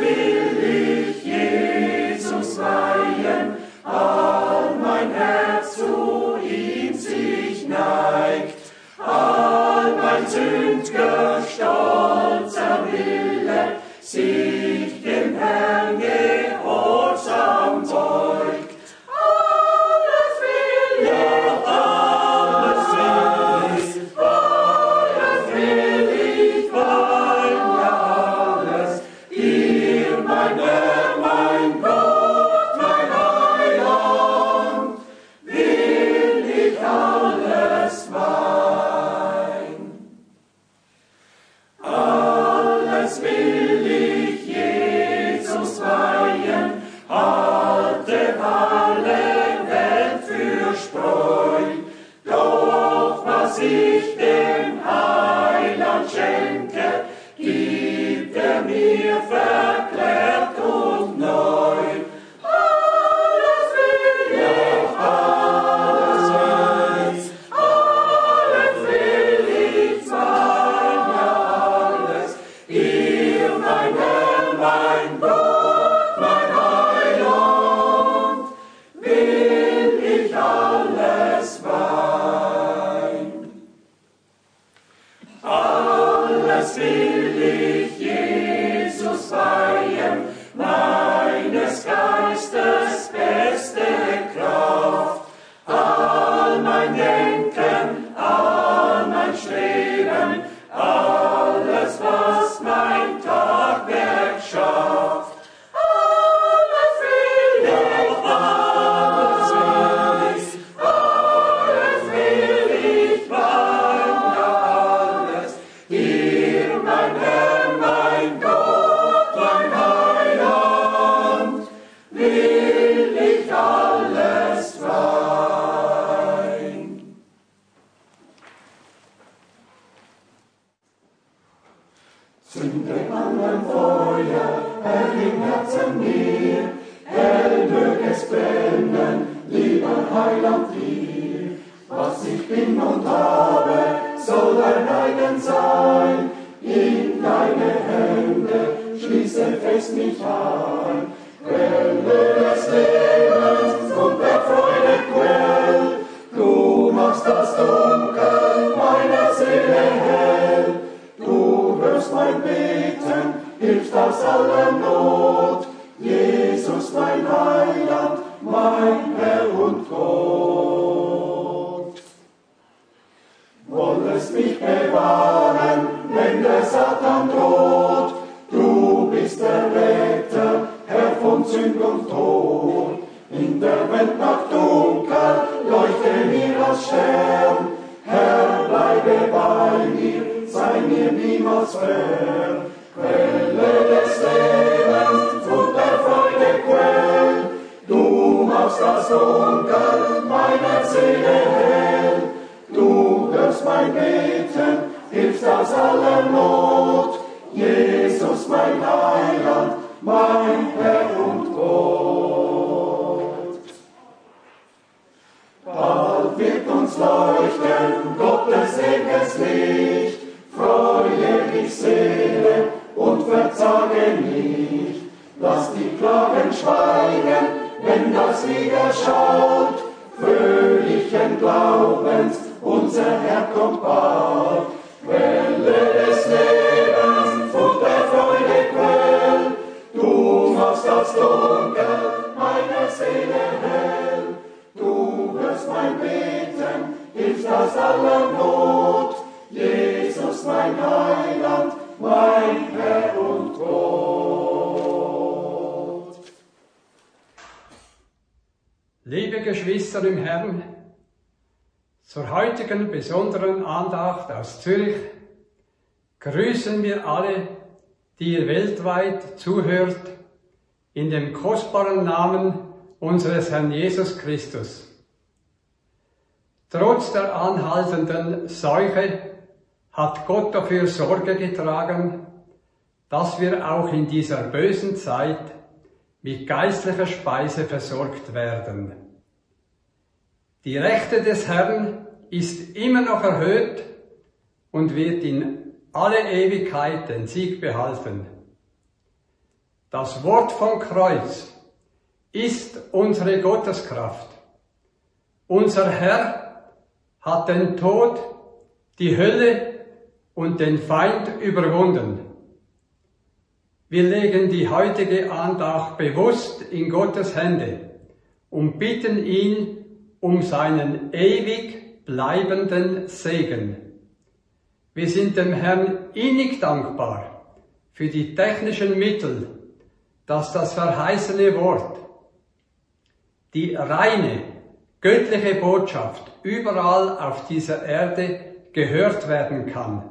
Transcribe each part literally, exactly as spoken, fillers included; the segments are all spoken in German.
will ich Jesus weihen, all mein Herz zu ihm sich neigt, all mein sündger, stolzer Wille sich dem Herrn gehorsam beugt. Alles will ich, alles will ich, alles will ich weihen, ja alles, dir mein Herr, mein Gott, mein Heiland, will ich alles weihen. Alles will ich Jesus weihen, halte alle Welt für Spreu, doch was ich dem Heiland schenke, gibt er mir verklärt und neu. Alles will ich, alles will ich, alles will ich sein, ja alles, dir mein Herr, mein Gott, mein Heiland, will ich alles weihen. Alles will ich Jesus weihen, meines Geistes beste Kraft, all mein Denken, all mein Streben, alles, was mein Tagwerk schafft. Alles will ich, alles will ich, alles will ich weihen, ja alles, dir mein Herr, mein Gott, mein Heiland, will ich alles weihen. Zünde an ein Feuer, Herr, im Herzen mir, hell mög es brennen, lieber Heiland dir. Was ich bin und habe, soll dein eigen sein, in deine Hände schließe fest mich ein. Quelle des Lebens und der Freude Quell, du machst das Dunkel meiner Seele hell. Du hörst mein Beten, hilfst aus aller Not, Jesus mein Heiland, mein Herr und Gott. Wollest mich bewahren, wenn der Satan droht, du bist der Retter, Herr von Sünd und Tod. In der Welt nach Dunkel, leuchte mir als Stern, Herr, bleibe bei mir, sei mir niemals fern. Quelle des Lebens und der Freude Quell, du machst das Dunkel meiner Seele hell. Du hörst mein Beten, hilfst aus aller Not, Jesus mein Heiland, mein Herr und Gott. Bald wird uns leuchten Gottes ewiges Licht, freue dich Seele und verzage nicht. Lass die Klagen schweigen, wenn das Lied erschaut, fröhlichen Glaubens, unser Herr kommt bald. Quelle des Lebens und der Freude Quell, du machst das Dunkel meiner Seele hell. Du hörst mein Beten, hilfst aus aller Not, Jesus mein Heiland, mein Herr und Gott. Liebe Geschwister im Herrn, zur heutigen besonderen Andacht aus Zürich grüßen wir alle, die ihr weltweit zuhört, in dem kostbaren Namen unseres Herrn Jesus Christus. Trotz der anhaltenden Seuche hat Gott dafür Sorge getragen, dass wir auch in dieser bösen Zeit mit geistlicher Speise versorgt werden. Die Rechte des Herrn ist immer noch erhöht und wird in alle Ewigkeit den Sieg behalten. Das Wort vom Kreuz ist unsere Gotteskraft. Unser Herr hat den Tod, die Hölle und den Feind überwunden. Wir legen die heutige Andacht bewusst in Gottes Hände und bitten ihn um seinen ewig bleibenden Segen. Wir sind dem Herrn innig dankbar für die technischen Mittel, dass das verheißene Wort, die reine, göttliche Botschaft überall auf dieser Erde gehört werden kann.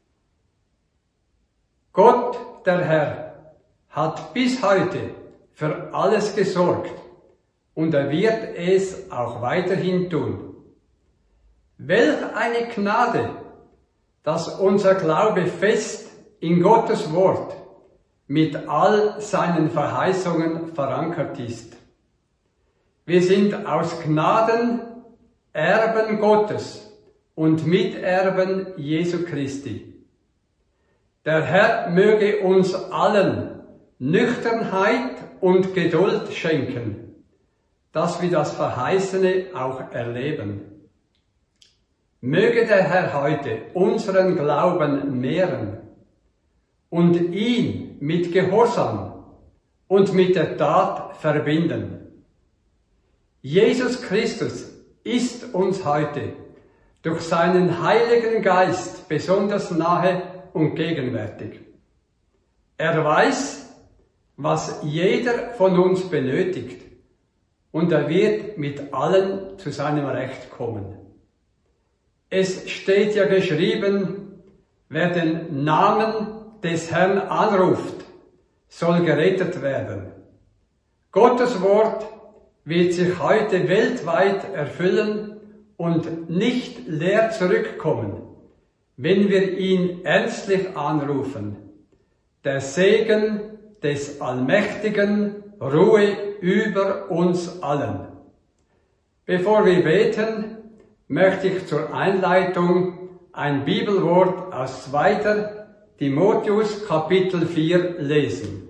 Gott, der Herr, hat bis heute für alles gesorgt und er wird es auch weiterhin tun. Welch eine Gnade, dass unser Glaube fest in Gottes Wort mit all seinen Verheißungen verankert ist. Wir sind aus Gnaden Erben Gottes und Miterben Jesu Christi. Der Herr möge uns allen Nüchternheit und Geduld schenken, dass wir das Verheißene auch erleben. Möge der Herr heute unseren Glauben mehren und ihn mit Gehorsam und mit der Tat verbinden. Jesus Christus ist uns heute durch seinen Heiligen Geist besonders nahe und gegenwärtig. Er weiß, was jeder von uns benötigt, und er wird mit allen zu seinem Recht kommen. Es steht ja geschrieben, wer den Namen des Herrn anruft, soll gerettet werden. Gottes Wort wird sich heute weltweit erfüllen und nicht leer zurückkommen, wenn wir ihn ernstlich anrufen. Der Segen des Allmächtigen ruhe über uns allen. Bevor wir beten, möchte ich zur Einleitung ein Bibelwort aus zweiter Timotheus Kapitel vier lesen.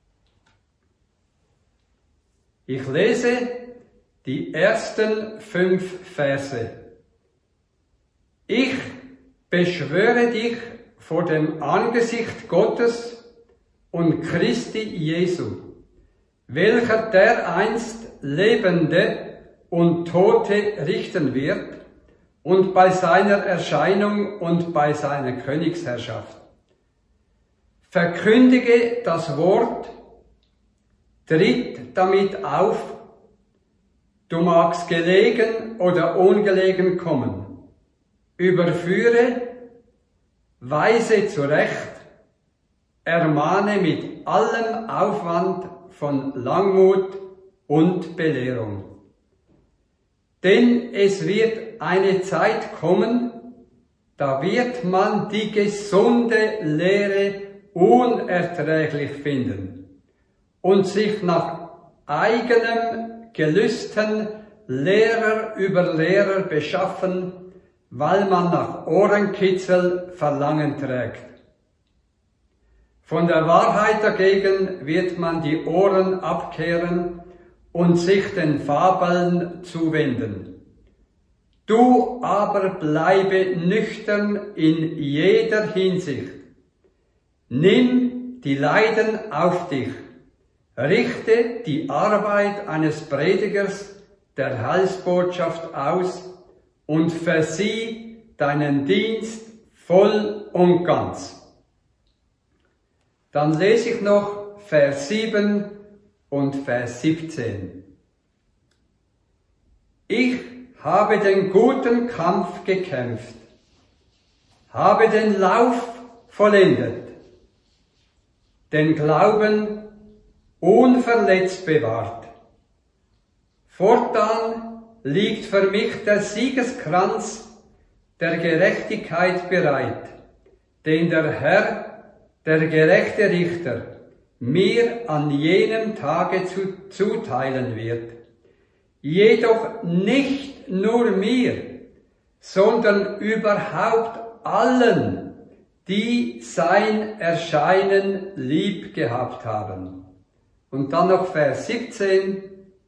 Ich lese die ersten fünf Verse. Ich beschwöre dich vor dem Angesicht Gottes und Christi Jesu, welcher dereinst Lebende und Tote richten wird und bei seiner Erscheinung und bei seiner Königsherrschaft. Verkündige das Wort, tritt damit auf, du magst gelegen oder ungelegen kommen, überführe, weise zurecht, ermahne mit allem Aufwand von Langmut und Belehrung. Denn es wird eine Zeit kommen, da wird man die gesunde Lehre unerträglich finden und sich nach eigenem Gelüsten Lehrer über Lehrer beschaffen, weil man nach Ohrenkitzel Verlangen trägt. Von der Wahrheit dagegen wird man die Ohren abkehren und sich den Fabeln zuwenden. Du aber bleibe nüchtern in jeder Hinsicht. Nimm die Leiden auf dich. Richte die Arbeit eines Predigers der Heilsbotschaft aus und versieh deinen Dienst voll und ganz. Dann lese ich noch Vers sieben und Vers siebzehn. Ich habe den guten Kampf gekämpft, habe den Lauf vollendet, den Glauben unverletzt bewahrt. Fortan liegt für mich der Siegeskranz der Gerechtigkeit bereit, den der Herr, der gerechte Richter, mir an jenem Tage zu, zuteilen wird. Jedoch nicht nur mir, sondern überhaupt allen, die sein Erscheinen lieb gehabt haben. Und dann noch Vers siebzehn.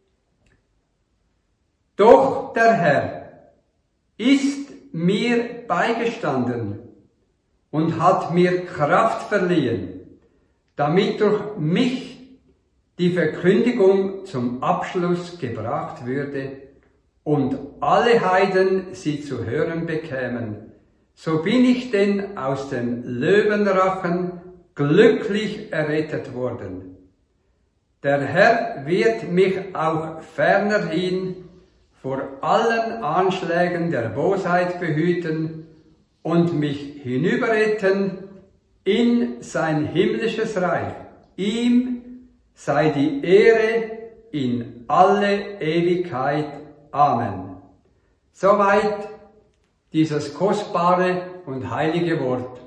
Doch der Herr ist mir beigestanden und hat mir Kraft verliehen, damit durch mich die Verkündigung zum Abschluss gebracht würde und alle Heiden sie zu hören bekämen. So bin ich denn aus dem Löwenrachen glücklich errettet worden. Der Herr wird mich auch fernerhin vor allen Anschlägen der Bosheit behüten und mich hinüberretten in sein himmlisches Reich. Ihm sei die Ehre in alle Ewigkeit. Amen. Soweit dieses kostbare und heilige Wort.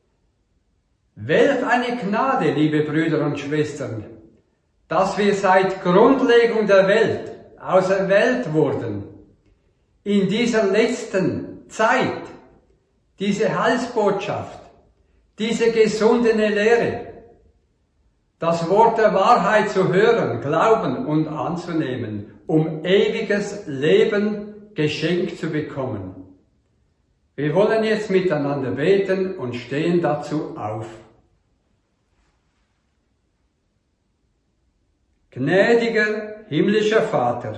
Welch eine Gnade, liebe Brüder und Schwestern, dass wir seit Grundlegung der Welt auserwählt wurden, in dieser letzten Zeit diese Heilsbotschaft, diese gesundene Lehre, das Wort der Wahrheit zu hören, glauben und anzunehmen, um ewiges Leben geschenkt zu bekommen. Wir wollen jetzt miteinander beten und stehen dazu auf. Gnädiger himmlischer Vater,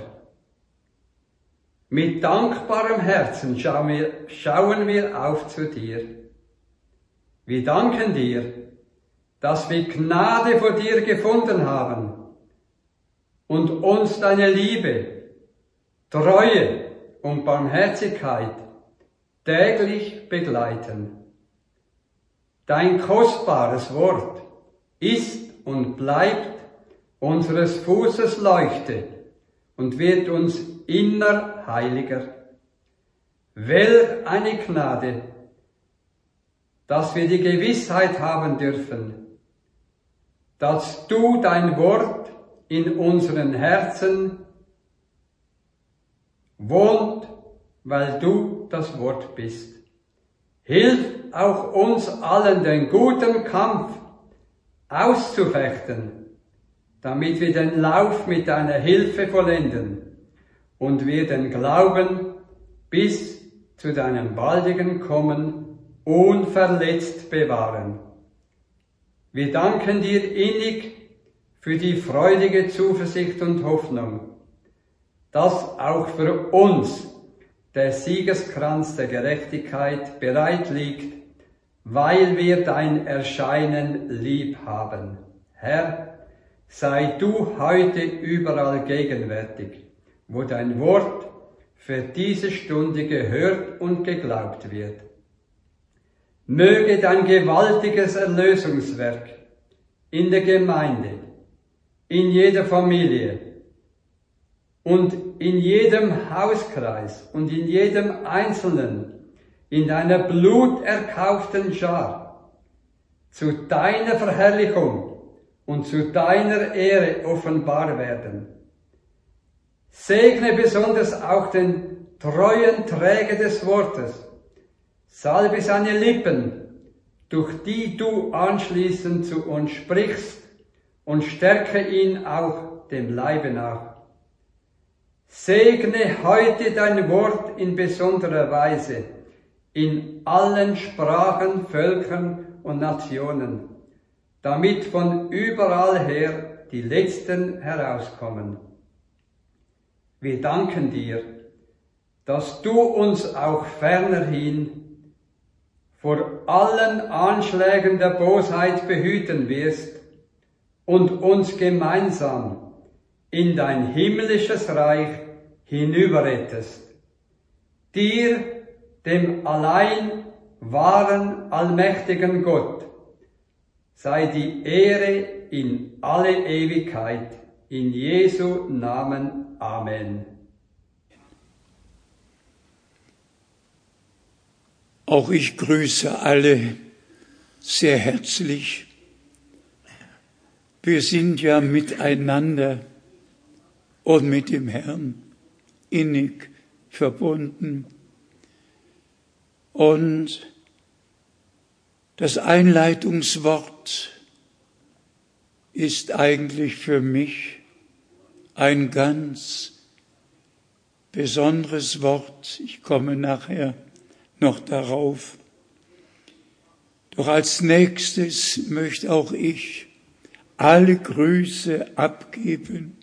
mit dankbarem Herzen schauen wir, schauen wir auf zu dir. Wir danken dir, dass wir Gnade vor dir gefunden haben und uns deine Liebe, Treue und Barmherzigkeit täglich begleiten. Dein kostbares Wort ist und bleibt unseres Fußes Leuchte und wird uns inner heiliger. Welch eine Gnade, dass wir die Gewissheit haben dürfen, dass du dein Wort in unseren Herzen wohnt, weil du das Wort bist. Hilf auch uns allen, den guten Kampf auszufechten, damit wir den Lauf mit deiner Hilfe vollenden und wir den Glauben bis zu deinem baldigen Kommen unverletzt bewahren. Wir danken dir innig für die freudige Zuversicht und Hoffnung, dass auch für uns der Siegeskranz der Gerechtigkeit bereit liegt, weil wir dein Erscheinen lieb haben. Herr, sei du heute überall gegenwärtig, wo dein Wort für diese Stunde gehört und geglaubt wird. Möge dein gewaltiges Erlösungswerk in der Gemeinde, in jeder Familie und in jedem Hauskreis und in jedem Einzelnen in deiner bluterkauften Schar zu deiner Verherrlichung und zu deiner Ehre offenbar werden. Segne besonders auch den treuen Träger des Wortes, salbe seine Lippen, durch die du anschließend zu uns sprichst, und stärke ihn auch dem Leibe nach. Segne heute dein Wort in besonderer Weise in allen Sprachen, Völkern und Nationen, damit von überall her die Letzten herauskommen. Wir danken dir, dass du uns auch fernerhin vor allen Anschlägen der Bosheit behüten wirst und uns gemeinsam in dein himmlisches Reich hinüberrettest. Dir, dem allein wahren, allmächtigen Gott, sei die Ehre in alle Ewigkeit. In Jesu Namen. Amen. Auch ich grüße alle sehr herzlich. Wir sind ja miteinander und mit dem Herrn innig verbunden. Und das Einleitungswort ist eigentlich für mich ein ganz besonderes Wort. Ich komme nachher noch darauf. Doch als nächstes möchte auch ich alle Grüße abgeben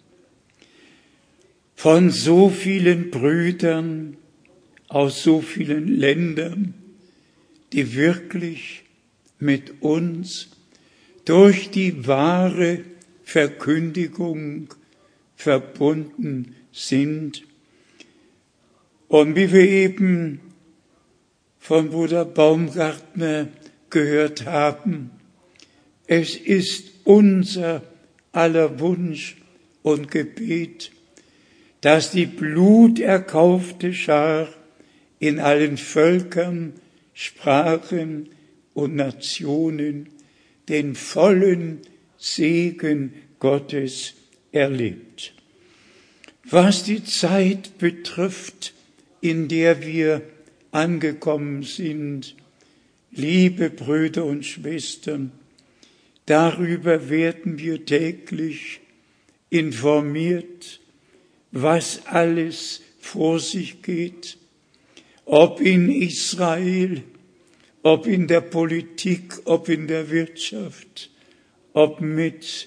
von so vielen Brüdern aus so vielen Ländern, die wirklich mit uns durch die wahre Verkündigung verbunden sind. Und wie wir eben von Bruder Baumgartner gehört haben, es ist unser aller Wunsch und Gebet, dass die bluterkaufte Schar in allen Völkern, Sprachen und Nationen den vollen Segen Gottes erlebt. Was die Zeit betrifft, in der wir angekommen sind, liebe Brüder und Schwestern, darüber werden wir täglich informiert, was alles vor sich geht, ob in Israel, ob in der Politik, ob in der Wirtschaft, ob mit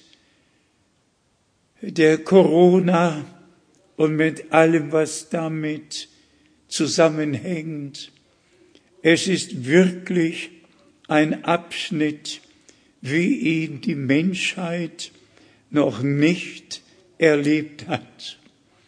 der Corona und mit allem, was damit zusammenhängt. Es ist wirklich ein Abschnitt, wie ihn die Menschheit noch nicht erlebt hat.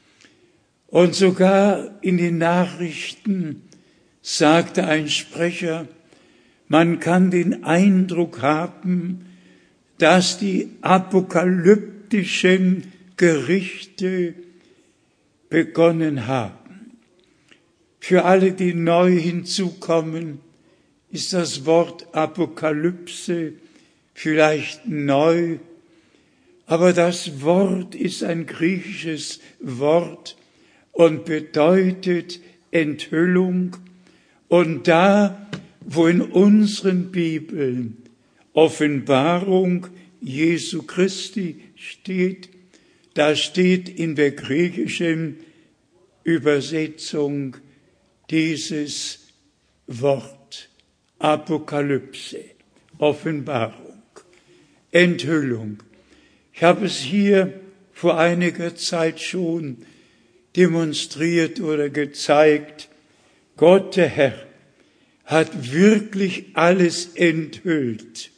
Und sogar in den Nachrichten sagte ein Sprecher, man kann den Eindruck haben, dass die apokalyptischen Gerichte begonnen haben. Für alle, die neu hinzukommen, ist das Wort Apokalypse vielleicht neu, aber das Wort ist ein griechisches Wort und bedeutet Enthüllung. Und da, wo in unseren Bibeln Offenbarung Jesu Christi steht, da steht in der griechischen Übersetzung dieses Wort Apokalypse, Offenbarung, Enthüllung. Ich habe es hier vor einiger Zeit schon demonstriert oder gezeigt. Gott, der Herr, hat wirklich alles enthüllt,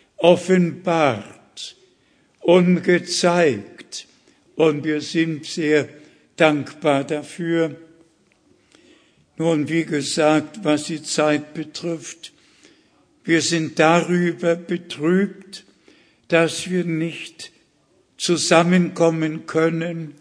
offenbart und gezeigt. Und wir sind sehr dankbar dafür. Nun, wie gesagt, was die Zeit betrifft, wir sind darüber betrübt, dass wir nicht zusammenkommen können.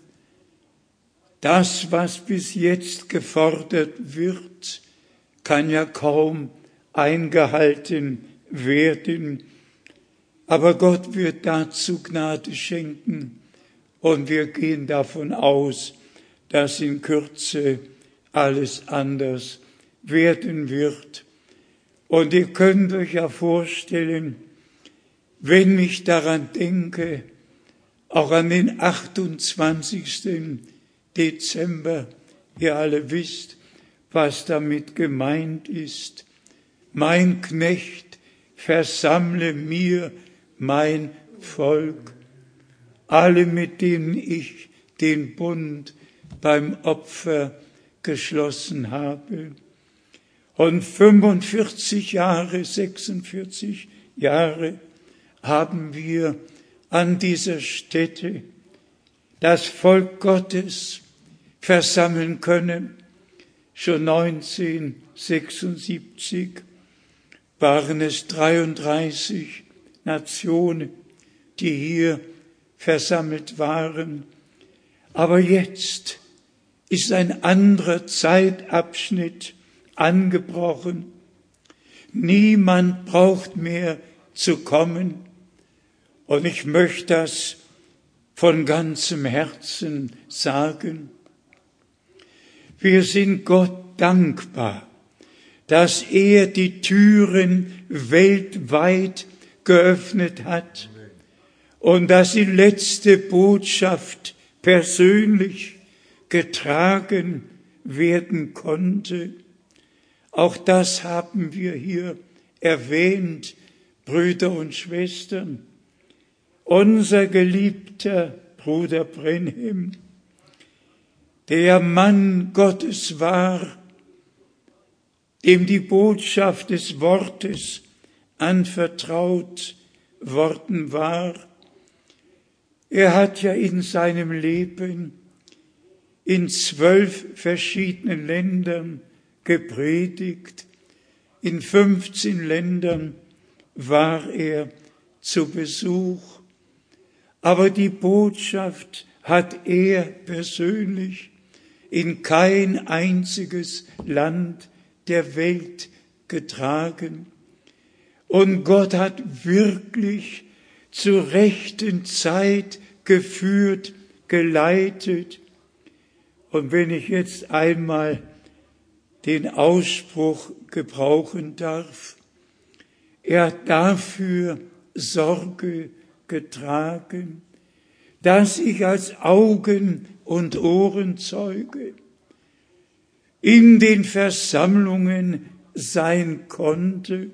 Das, was bis jetzt gefordert wird, kann ja kaum eingehalten werden. Aber Gott wird dazu Gnade schenken und wir gehen davon aus, dass in Kürze alles anders werden wird. Und ihr könnt euch ja vorstellen, wenn ich daran denke, auch an den achtundzwanzigsten Dezember, ihr alle wisst, was damit gemeint ist. Mein Knecht, versammle mir mein Volk, alle, mit denen ich den Bund beim Opfer geschlossen habe. Und fünfundvierzig Jahre, sechsundvierzig Jahre haben wir an dieser Stätte das Volk Gottes versammeln können. Schon neunzehnhundertsechsundsiebzig waren es dreiunddreißig Nationen, die hier versammelt waren. Aber jetzt ist ein anderer Zeitabschnitt angebrochen. Niemand braucht mehr zu kommen. Und ich möchte das von ganzem Herzen sagen. Wir sind Gott dankbar, dass er die Türen weltweit geöffnet hat und dass die letzte Botschaft persönlich getragen werden konnte. Auch das haben wir hier erwähnt, Brüder und Schwestern. Unser geliebter Bruder Brenhem, der Mann Gottes war, dem die Botschaft des Wortes anvertraut worden war. Er hat ja in seinem Leben in zwölf verschiedenen Ländern gepredigt. In fünfzehn Ländern war er zu Besuch. Aber die Botschaft hat er persönlich in kein einziges Land der Welt getragen. Und Gott hat wirklich zur rechten Zeit geführt, geleitet. Und wenn ich jetzt einmal den Ausspruch gebrauchen darf, er hat dafür Sorge getragen, dass ich als Augen- und Ohrenzeuge in den Versammlungen sein konnte,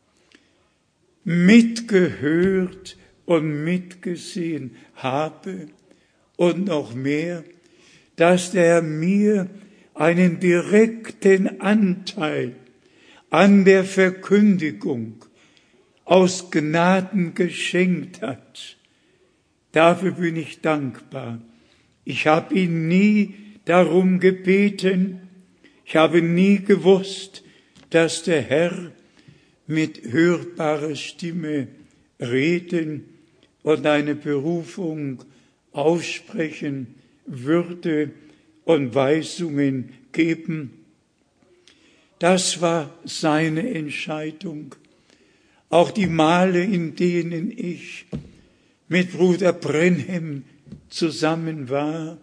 mitgehört und mitgesehen habe und noch mehr, dass der mir einen direkten Anteil an der Verkündigung aus Gnaden geschenkt hat. Dafür bin ich dankbar. Ich habe ihn nie darum gebeten. Ich habe nie gewusst, dass der Herr mit hörbarer Stimme reden und eine Berufung aussprechen würde und Weisungen geben. Das war seine Entscheidung. Auch die Male, in denen ich mit Bruder Brenhem zusammen war,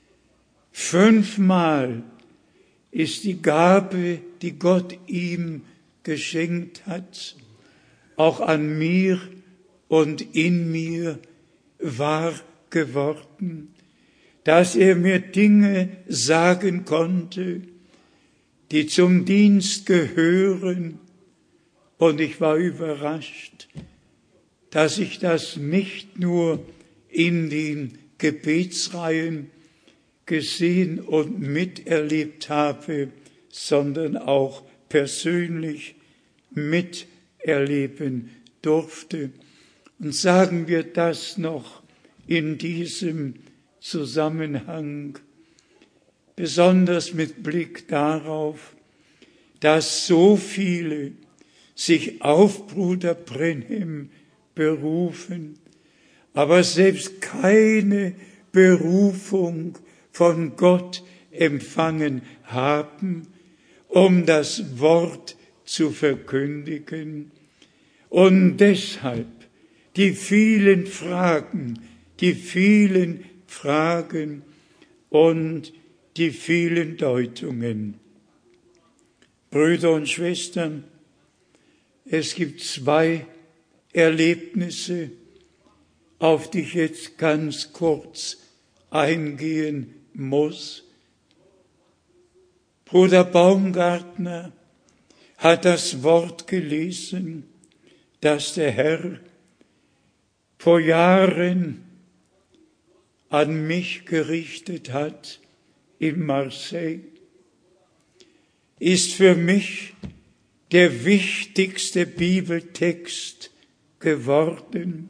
fünfmal ist die Gabe, die Gott ihm geschenkt hat, auch an mir und in mir wahr geworden, dass er mir Dinge sagen konnte, die zum Dienst gehören, und ich war überrascht, dass ich das nicht nur in den Gebetsreihen gesehen und miterlebt habe, sondern auch persönlich miterleben durfte. Und sagen wir das noch in diesem Zusammenhang, besonders mit Blick darauf, dass so viele sich auf Bruder Brenhem berufen, aber selbst keine Berufung von Gott empfangen haben, um das Wort zu verkündigen. Und deshalb die vielen Fragen, die vielen Fragen und die vielen Deutungen. Brüder und Schwestern, es gibt zwei Erlebnisse, auf die ich jetzt ganz kurz eingehen muss. Bruder Baumgartner hat das Wort gelesen, das der Herr vor Jahren an mich gerichtet hat in Marseille. Ist für mich der wichtigste Bibeltext geworden.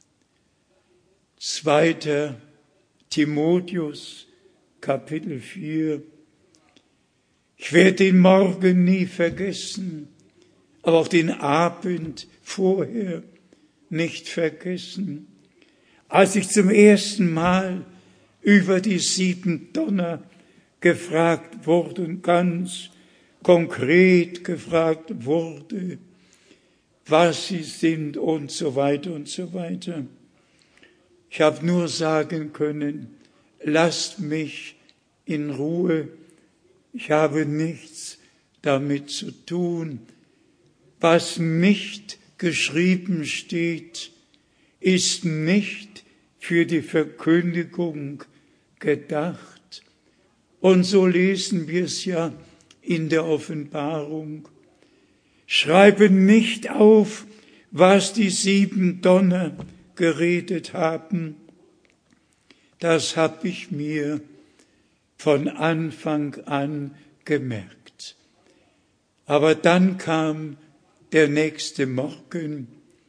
Zweiter Timotheus, Kapitel vier. Ich werde den Morgen nie vergessen, aber auch den Abend vorher nicht vergessen, als ich zum ersten Mal über die sieben Donner gefragt wurde und ganz konkret gefragt wurde, was sie sind und so weiter und so weiter. Ich habe nur sagen können, lasst mich in Ruhe, ich habe nichts damit zu tun. Was nicht geschrieben steht, ist nicht für die Verkündigung gedacht. Und so lesen wir es ja in der Offenbarung. Schreibe nicht auf, was die sieben Donner geredet haben. Das habe ich mir von Anfang an gemerkt. Aber dann kam der nächste Morgen,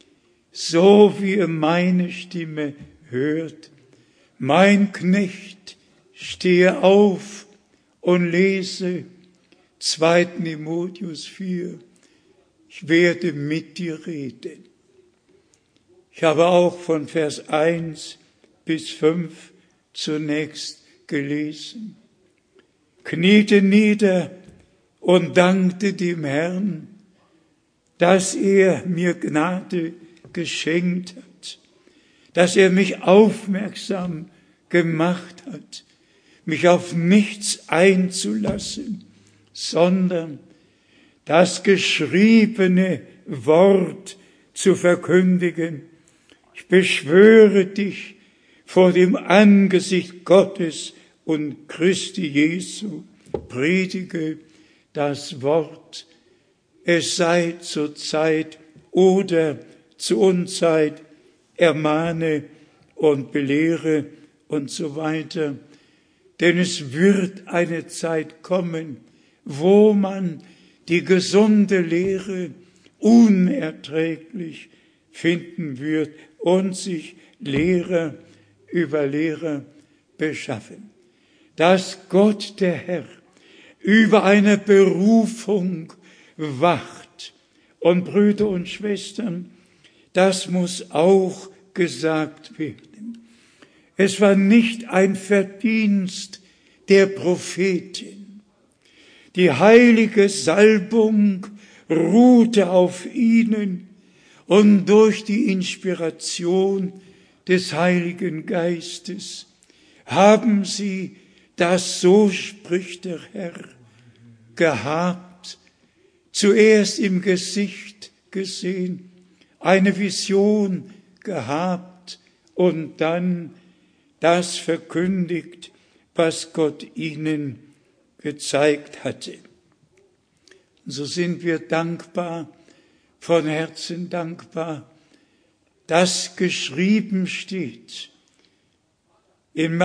so wie ihr meine Stimme hört, mein Knecht, stehe auf und lese zweiten Timotheus vier. Ich werde mit dir reden. Ich habe auch von Vers eins bis fünf zunächst gelesen. Kniete nieder und dankte dem Herrn, dass er mir Gnade geschenkt hat, dass er mich aufmerksam gemacht hat, mich auf nichts einzulassen, sondern das geschriebene Wort zu verkündigen. Ich beschwöre dich vor dem Angesicht Gottes und Christi Jesu, predige das Wort. Es sei zur Zeit oder zur Unzeit, ermahne und belehre und so weiter. Denn es wird eine Zeit kommen, wo man die gesunde Lehre unerträglich finden wird und sich Lehrer über Lehrer beschaffen. Dass Gott, der Herr, über eine Berufung wacht. Und Brüder und Schwestern, das muss auch gesagt werden. Es war nicht ein Verdienst der Prophetin. Die heilige Salbung ruhte auf ihnen und durch die Inspiration des Heiligen Geistes haben sie das, so spricht der Herr, gehabt, zuerst im Gesicht gesehen, eine Vision gehabt und dann das verkündigt, was Gott ihnen gezeigt hatte. Und so sind wir dankbar, von Herzen dankbar, dass geschrieben steht in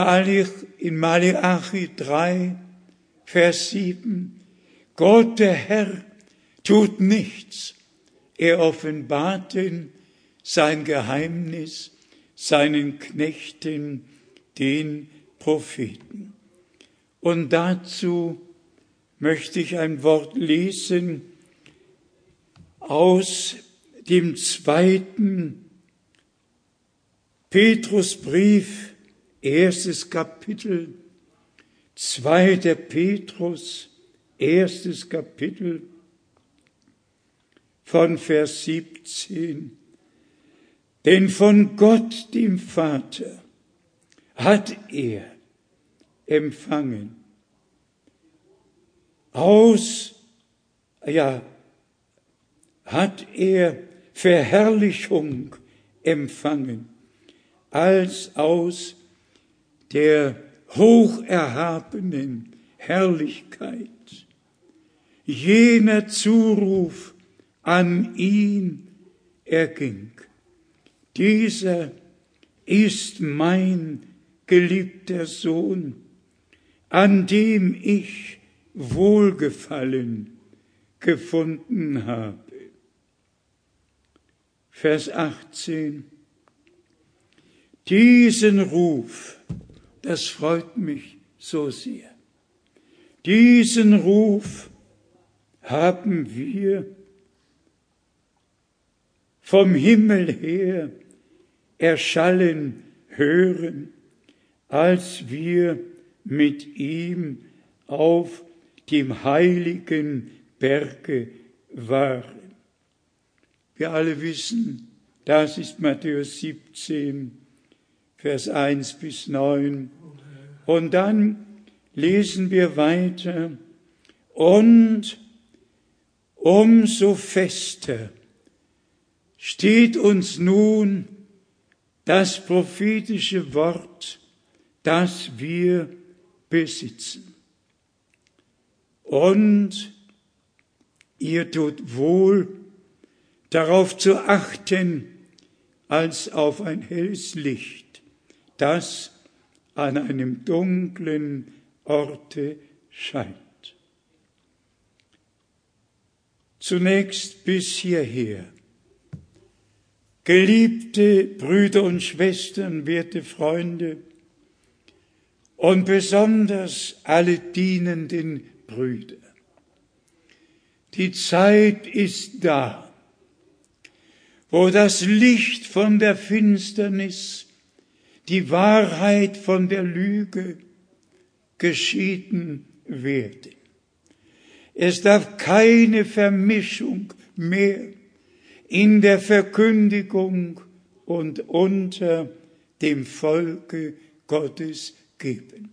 Maleachi drei, Vers sieben, Gott, der Herr, tut nichts. Er offenbart sein Geheimnis seinen Knechten, den Propheten. Und dazu möchte ich ein Wort lesen aus dem zweiten Petrusbrief, erstes Kapitel, zweiter Petrus, erstes Kapitel, von Vers siebzehn. Denn von Gott, dem Vater, hat er empfangen. Aus, ja, hat er Verherrlichung empfangen, als aus der hocherhabenen Herrlichkeit jener Zuruf an ihn erging. Dieser ist mein geliebter Sohn, an dem ich Wohlgefallen gefunden habe. Vers achtzehn. Diesen Ruf, das freut mich so sehr, diesen Ruf haben wir vom Himmel her erschallen hören, als wir mit ihm auf dem heiligen Berge waren. Wir alle wissen, das ist Matthäus siebzehn, Vers eins bis neun. Und dann lesen wir weiter. Und umso fester steht uns nun das prophetische Wort, das wir besitzen. Und ihr tut wohl, darauf zu achten, als auf ein helles Licht, das an einem dunklen Orte scheint. Zunächst bis hierher. Geliebte Brüder und Schwestern, werte Freunde, und besonders alle dienenden Brüder. Die Zeit ist da, wo das Licht von der Finsternis, die Wahrheit von der Lüge geschieden werden. Es darf keine Vermischung mehr in der Verkündigung und unter dem Volke Gottes geben.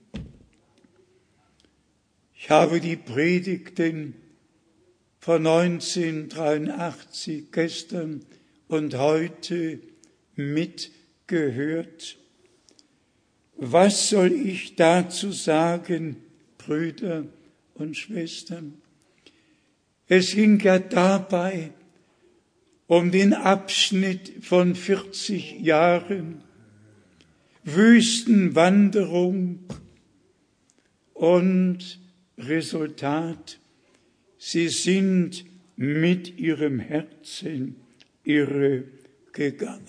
Ich habe die Predigten von neunzehnhundertdreiundachtzig gestern und heute mitgehört. Was soll ich dazu sagen, Brüder und Schwestern? Es ging ja dabei um den Abschnitt von vierzig Jahren Wüstenwanderung und Resultat, sie sind mit ihrem Herzen irre gegangen.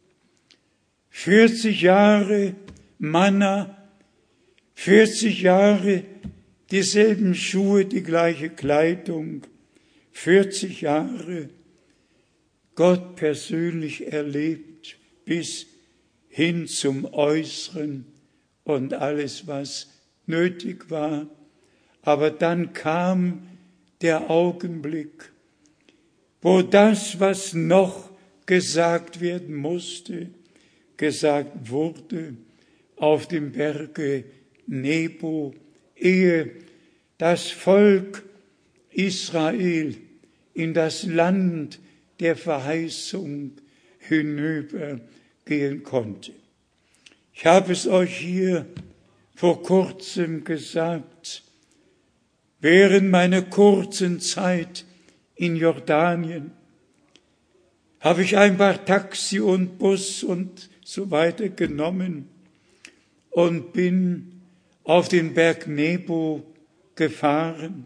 vierzig Jahre Manna, vierzig Jahre dieselben Schuhe, die gleiche Kleidung, vierzig Jahre Gott persönlich erlebt bis hin zum Äußeren und alles, was nötig war. Aber dann kam der Augenblick, wo das, was noch gesagt werden musste, gesagt wurde auf dem Berge Nebo, ehe das Volk Israel in das Land der Verheißung hinübergehen konnte. Ich habe es euch hier vor kurzem gesagt, während meiner kurzen Zeit in Jordanien habe ich ein paar Taxi und Bus und so weiter genommen und bin auf den Berg Nebo gefahren.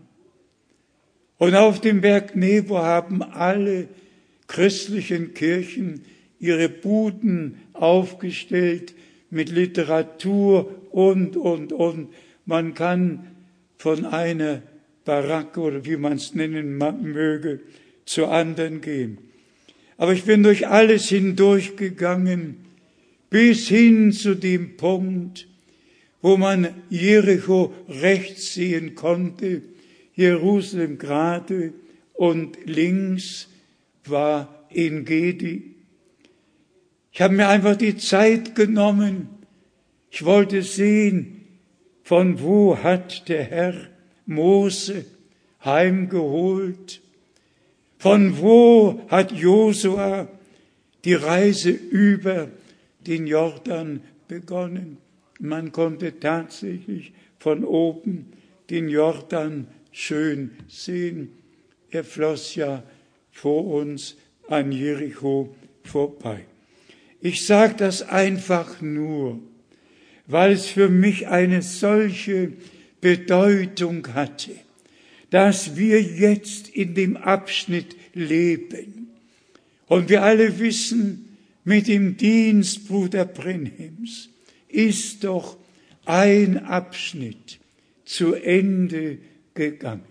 Und auf dem Berg Nebo haben alle christlichen Kirchen ihre Buden aufgestellt mit Literatur und, und, und. Man kann von einer Baracke oder wie man es nennen möge, zur anderen gehen. Aber ich bin durch alles hindurchgegangen, bis hin zu dem Punkt, wo man Jericho rechts sehen konnte, Jerusalem gerade und links war En-Gedi. Ich habe mir einfach die Zeit genommen. Ich wollte sehen, von wo hat der Herr Mose heimgeholt? Von wo hat Josua die Reise über den Jordan begonnen? Man konnte tatsächlich von oben den Jordan schön sehen. Er floss ja vor uns an Jericho vorbei. Ich sage das einfach nur, weil es für mich eine solche Bedeutung hatte, dass wir jetzt in dem Abschnitt leben. Und wir alle wissen, mit dem Dienst Bruder Brenhems ist doch ein Abschnitt zu Ende gegangen.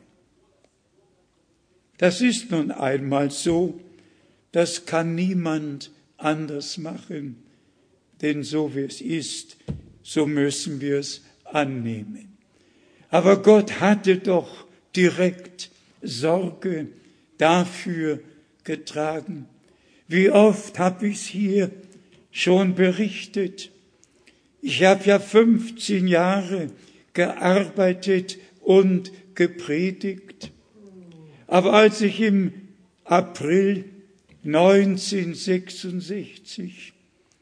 Das ist nun einmal so, das kann niemand anders machen, denn so wie es ist, so müssen wir es annehmen. Aber Gott hatte doch direkt Sorge dafür getragen. Wie oft habe ich es hier schon berichtet. Ich habe ja fünfzehn Jahre gearbeitet und gepredigt. Aber als ich im April neunzehnhundertsechsundsechzig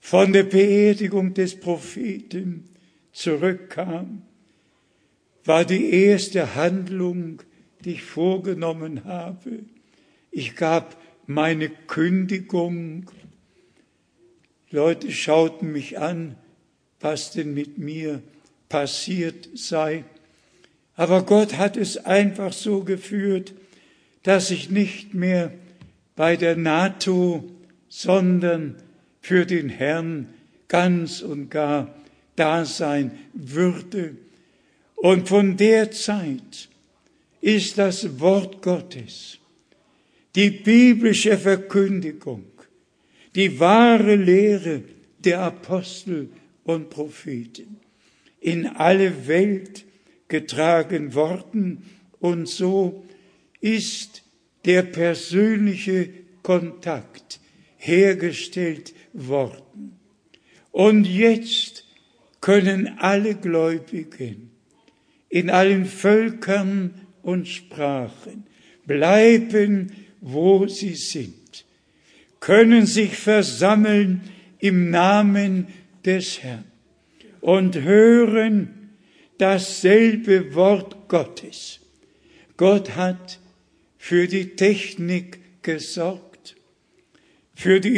von der Beerdigung des Propheten zurückkam, war die erste Handlung, die ich vorgenommen habe. Ich gab meine Kündigung. Leute schauten mich an, was denn mit mir passiert sei. Aber Gott hat es einfach so geführt, dass ich nicht mehr bei der NATO, sondern für den Herrn ganz und gar da sein würde. Und von der Zeit ist das Wort Gottes, die biblische Verkündigung, die wahre Lehre der Apostel und Propheten in alle Welt getragen worden, und so ist der persönliche Kontakt hergestellt worden. Und jetzt können alle Gläubigen in allen Völkern und Sprachen bleiben, wo sie sind, können sich versammeln im Namen des Herrn und hören dasselbe Wort Gottes. Gott hat für die Technik gesorgt, für die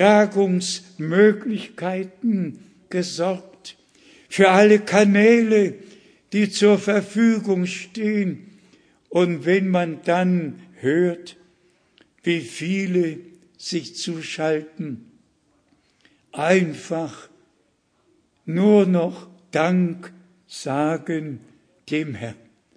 Übertragungsmöglichkeiten gesorgt, für alle Kanäle, die zur Verfügung stehen. Und wenn man dann hört, wie viele sich zuschalten, einfach nur noch Dank sagen dem Herrn.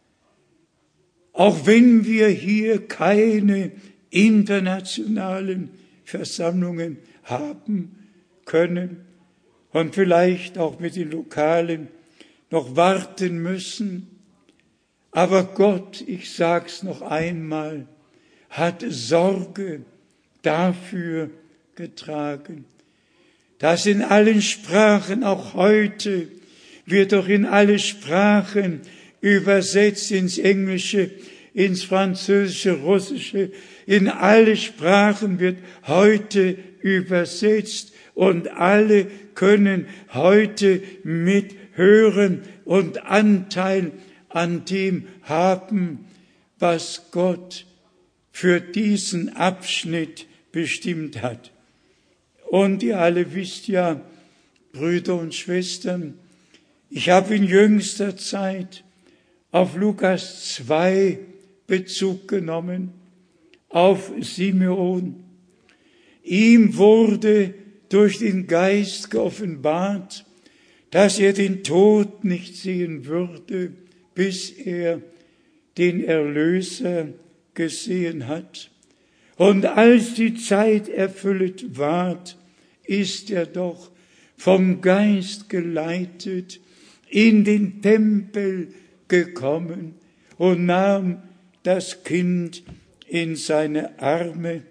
Auch wenn wir hier keine internationalen Versammlungen haben können und vielleicht auch mit den Lokalen noch warten müssen, aber Gott, ich sag's noch einmal, hat Sorge dafür getragen, dass in allen Sprachen, auch heute, wird doch in alle Sprachen übersetzt, ins Englische, ins Französische, Russische, in alle Sprachen wird heute übersetzt und alle können heute mithören und Anteil an dem haben, was Gott für diesen Abschnitt bestimmt hat. Und ihr alle wisst ja, Brüder und Schwestern, ich habe in jüngster Zeit auf Lukas zwei Bezug genommen, auf Simeon. Ihm wurde durch den Geist geoffenbart, dass er den Tod nicht sehen würde, bis er den Erlöser gesehen hat. Und als die Zeit erfüllt ward, ist er doch vom Geist geleitet in den Tempel gekommen und nahm das Kind in seine Arme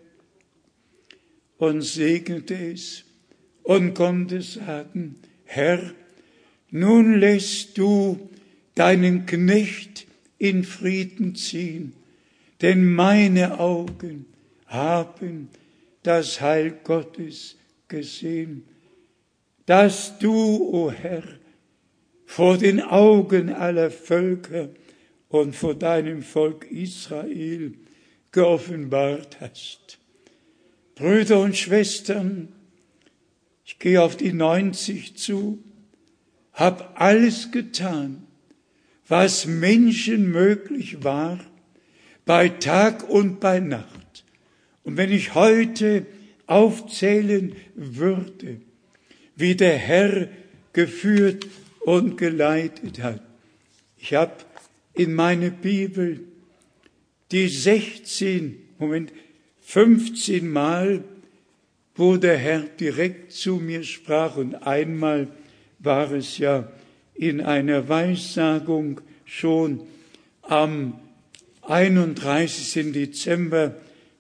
und segnete es und konnte sagen, Herr, nun lässt du deinen Knecht in Frieden ziehen, denn meine Augen haben das Heil Gottes gesehen, das du, o Herr, vor den Augen aller Völker und vor deinem Volk Israel geoffenbart hast. Brüder und Schwestern, ich gehe auf die neunzig zu, hab alles getan, was Menschen möglich war, bei Tag und bei Nacht. Und wenn ich heute aufzählen würde, wie der Herr geführt und geleitet hat. Ich habe in meine Bibel die sechzehn, Moment, fünfzehn Mal, wo der Herr direkt zu mir sprach, und einmal war es ja in einer Weissagung schon am einunddreißigsten Dezember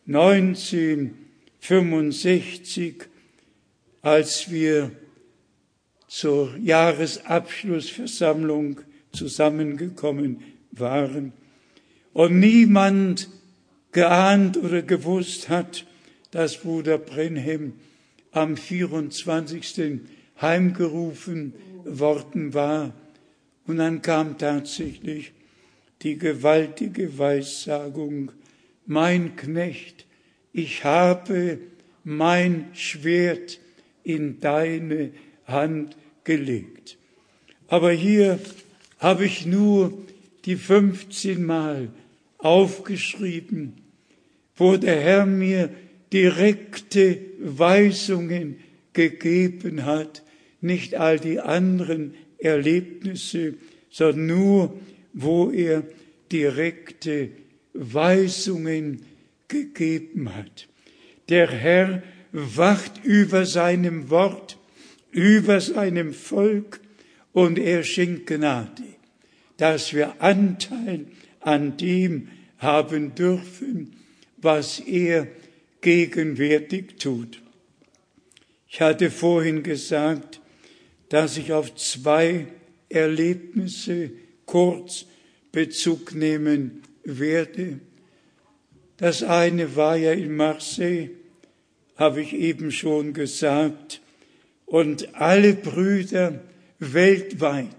neunzehnhundertfünfundsechzig, als wir zur Jahresabschlussversammlung zusammengekommen waren und niemand geahnt oder gewusst hat, dass Bruder Brenhem am vierundzwanzigsten heimgerufen worden war. Und dann kam tatsächlich die gewaltige Weissagung: Mein Knecht, ich habe mein Schwert in deine Hand gelegt. Aber hier habe ich nur die fünfzehn Mal aufgeschrieben, wo der Herr mir direkte Weisungen gegeben hat, nicht all die anderen Erlebnisse, sondern nur, wo er direkte Weisungen gegeben hat. Der Herr wacht über seinem Wort, über seinem Volk, und er schenkt Gnade, dass wir Anteil an dem haben dürfen, was er gegenwärtig tut. Ich hatte vorhin gesagt, dass ich auf zwei Erlebnisse kurz Bezug nehmen werde. Das eine war ja in Marseille, habe ich eben schon gesagt, und alle Brüder weltweit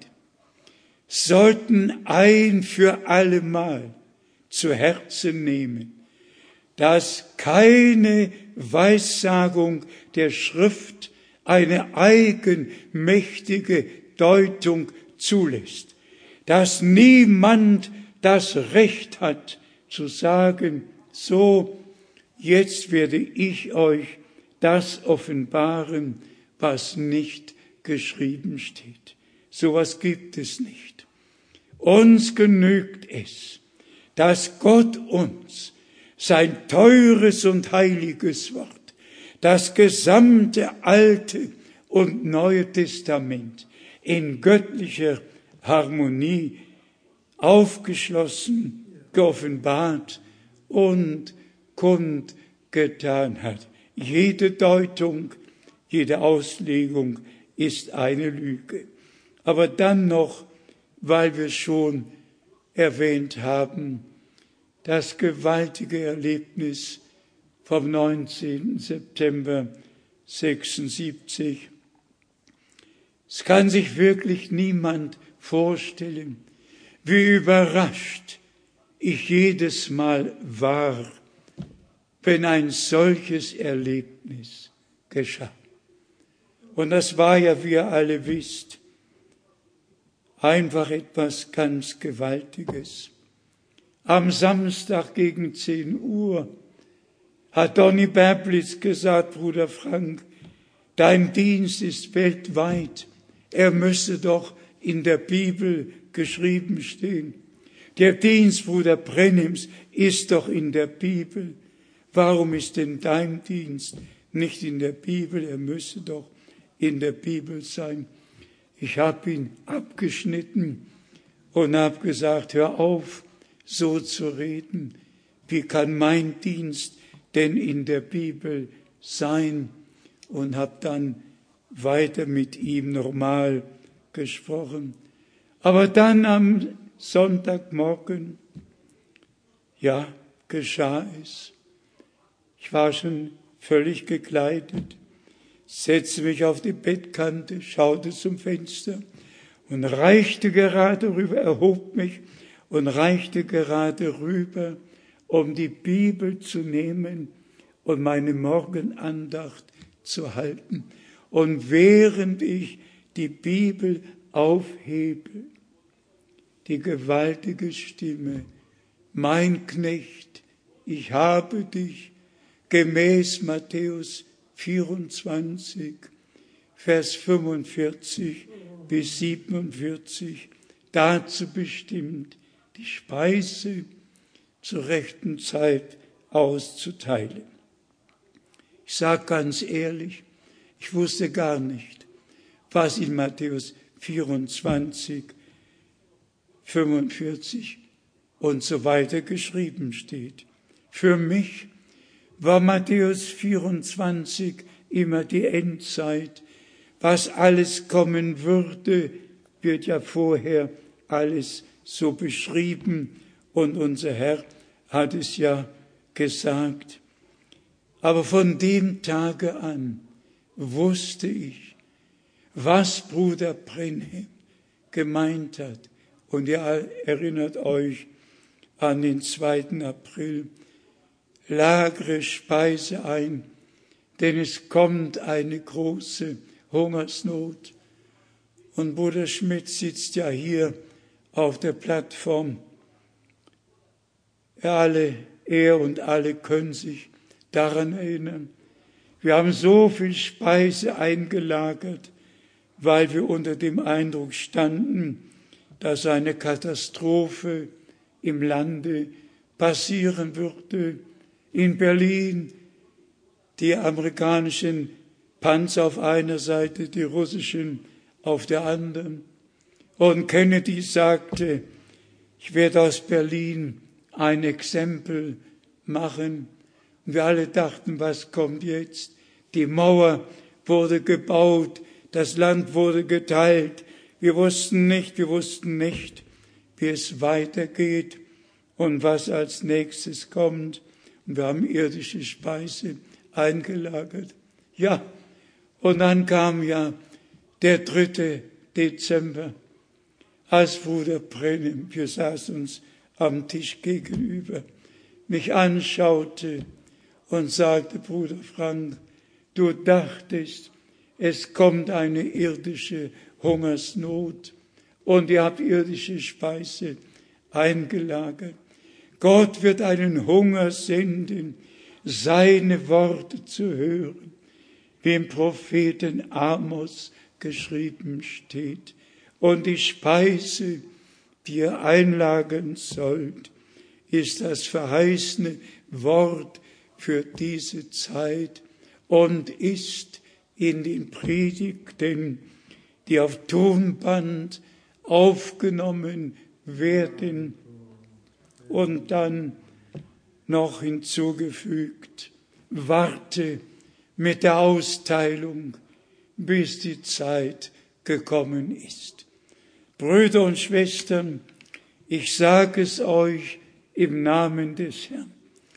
sollten ein für allemal zu Herzen nehmen, dass keine Weissagung der Schrift eine eigenmächtige Deutung zulässt, dass niemand das Recht hat zu sagen, so, jetzt werde ich euch das offenbaren, was nicht geschrieben steht. Sowas gibt es nicht. Uns genügt es, dass Gott uns sein teures und heiliges Wort, das gesamte Alte und Neue Testament in göttlicher Harmonie aufgeschlossen, geoffenbart und kundgetan hat. Jede Deutung, jede Auslegung ist eine Lüge. Aber dann noch, weil wir schon erwähnt haben, das gewaltige Erlebnis vom neunzehnten September sechsundsiebzig. Es kann sich wirklich niemand vorstellen, wie überrascht ich jedes Mal war, wenn ein solches Erlebnis geschah. Und das war ja, wie ihr alle wisst, einfach etwas ganz Gewaltiges. Am Samstag gegen zehn Uhr hat Donny Berblitz gesagt, Bruder Frank, dein Dienst ist weltweit. Er müsse doch in der Bibel geschrieben stehen. Der Dienst, Bruder Brennims, ist doch in der Bibel. Warum ist denn dein Dienst nicht in der Bibel? Er müsse doch in der Bibel sein. Ich habe ihn abgeschnitten und habe gesagt, hör auf, so zu reden. Wie kann mein Dienst denn in der Bibel sein? Und habe dann weiter mit ihm normal gesprochen. Aber dann am Sonntagmorgen, ja, geschah es. Ich war schon völlig gekleidet, setzte mich auf die Bettkante, schaute zum Fenster und reichte gerade rüber, erhob mich und reichte gerade rüber, um die Bibel zu nehmen und meine Morgenandacht zu halten. Und während ich die Bibel aufhebe, die gewaltige Stimme, mein Knecht, ich habe dich gemäß Matthäus vierundzwanzig, Vers fünfundvierzig bis siebenundvierzig dazu bestimmt, die Speise zur rechten Zeit auszuteilen. Ich sage ganz ehrlich, ich wusste gar nicht, was in Matthäus vierundzwanzig, fünfundvierzig und so weiter geschrieben steht. Für mich war Matthäus vierundzwanzig immer die Endzeit. Was alles kommen würde, wird ja vorher alles so beschrieben und unser Herr hat es ja gesagt. Aber von dem Tage an wusste ich, was Bruder Brenhem gemeint hat. Und ihr erinnert euch an den zweiten April. Lagere Speise ein, denn es kommt eine große Hungersnot. Und Bruder Schmidt sitzt ja hier auf der Plattform. Alle, er und alle können sich daran erinnern. Wir haben so viel Speise eingelagert, weil wir unter dem Eindruck standen, dass eine Katastrophe im Lande passieren würde. In Berlin die amerikanischen Panzer auf einer Seite, die russischen auf der anderen. Und Kennedy sagte, ich werde aus Berlin ein Exempel machen. Und wir alle dachten, was kommt jetzt? Die Mauer wurde gebaut, das Land wurde geteilt. Wir wussten nicht, wir wussten nicht, wie es weitergeht und was als nächstes kommt. Und wir haben irdische Speise eingelagert. Ja, und dann kam ja der dritte Dezember, als Bruder Brenhem, wir saßen uns am Tisch gegenüber, mich anschaute und sagte, Bruder Frank, du dachtest, es kommt eine irdische Hungersnot und ihr habt irdische Speise eingelagert. Gott wird einen Hunger senden, seine Worte zu hören, wie im Propheten Amos geschrieben steht. Und die Speise, die ihr einlagern sollt, ist das verheißene Wort für diese Zeit und ist in den Predigten, die auf Tonband aufgenommen werden und dann noch hinzugefügt, warte mit der Austeilung, bis die Zeit gekommen ist. Brüder und Schwestern, ich sage es euch im Namen des Herrn.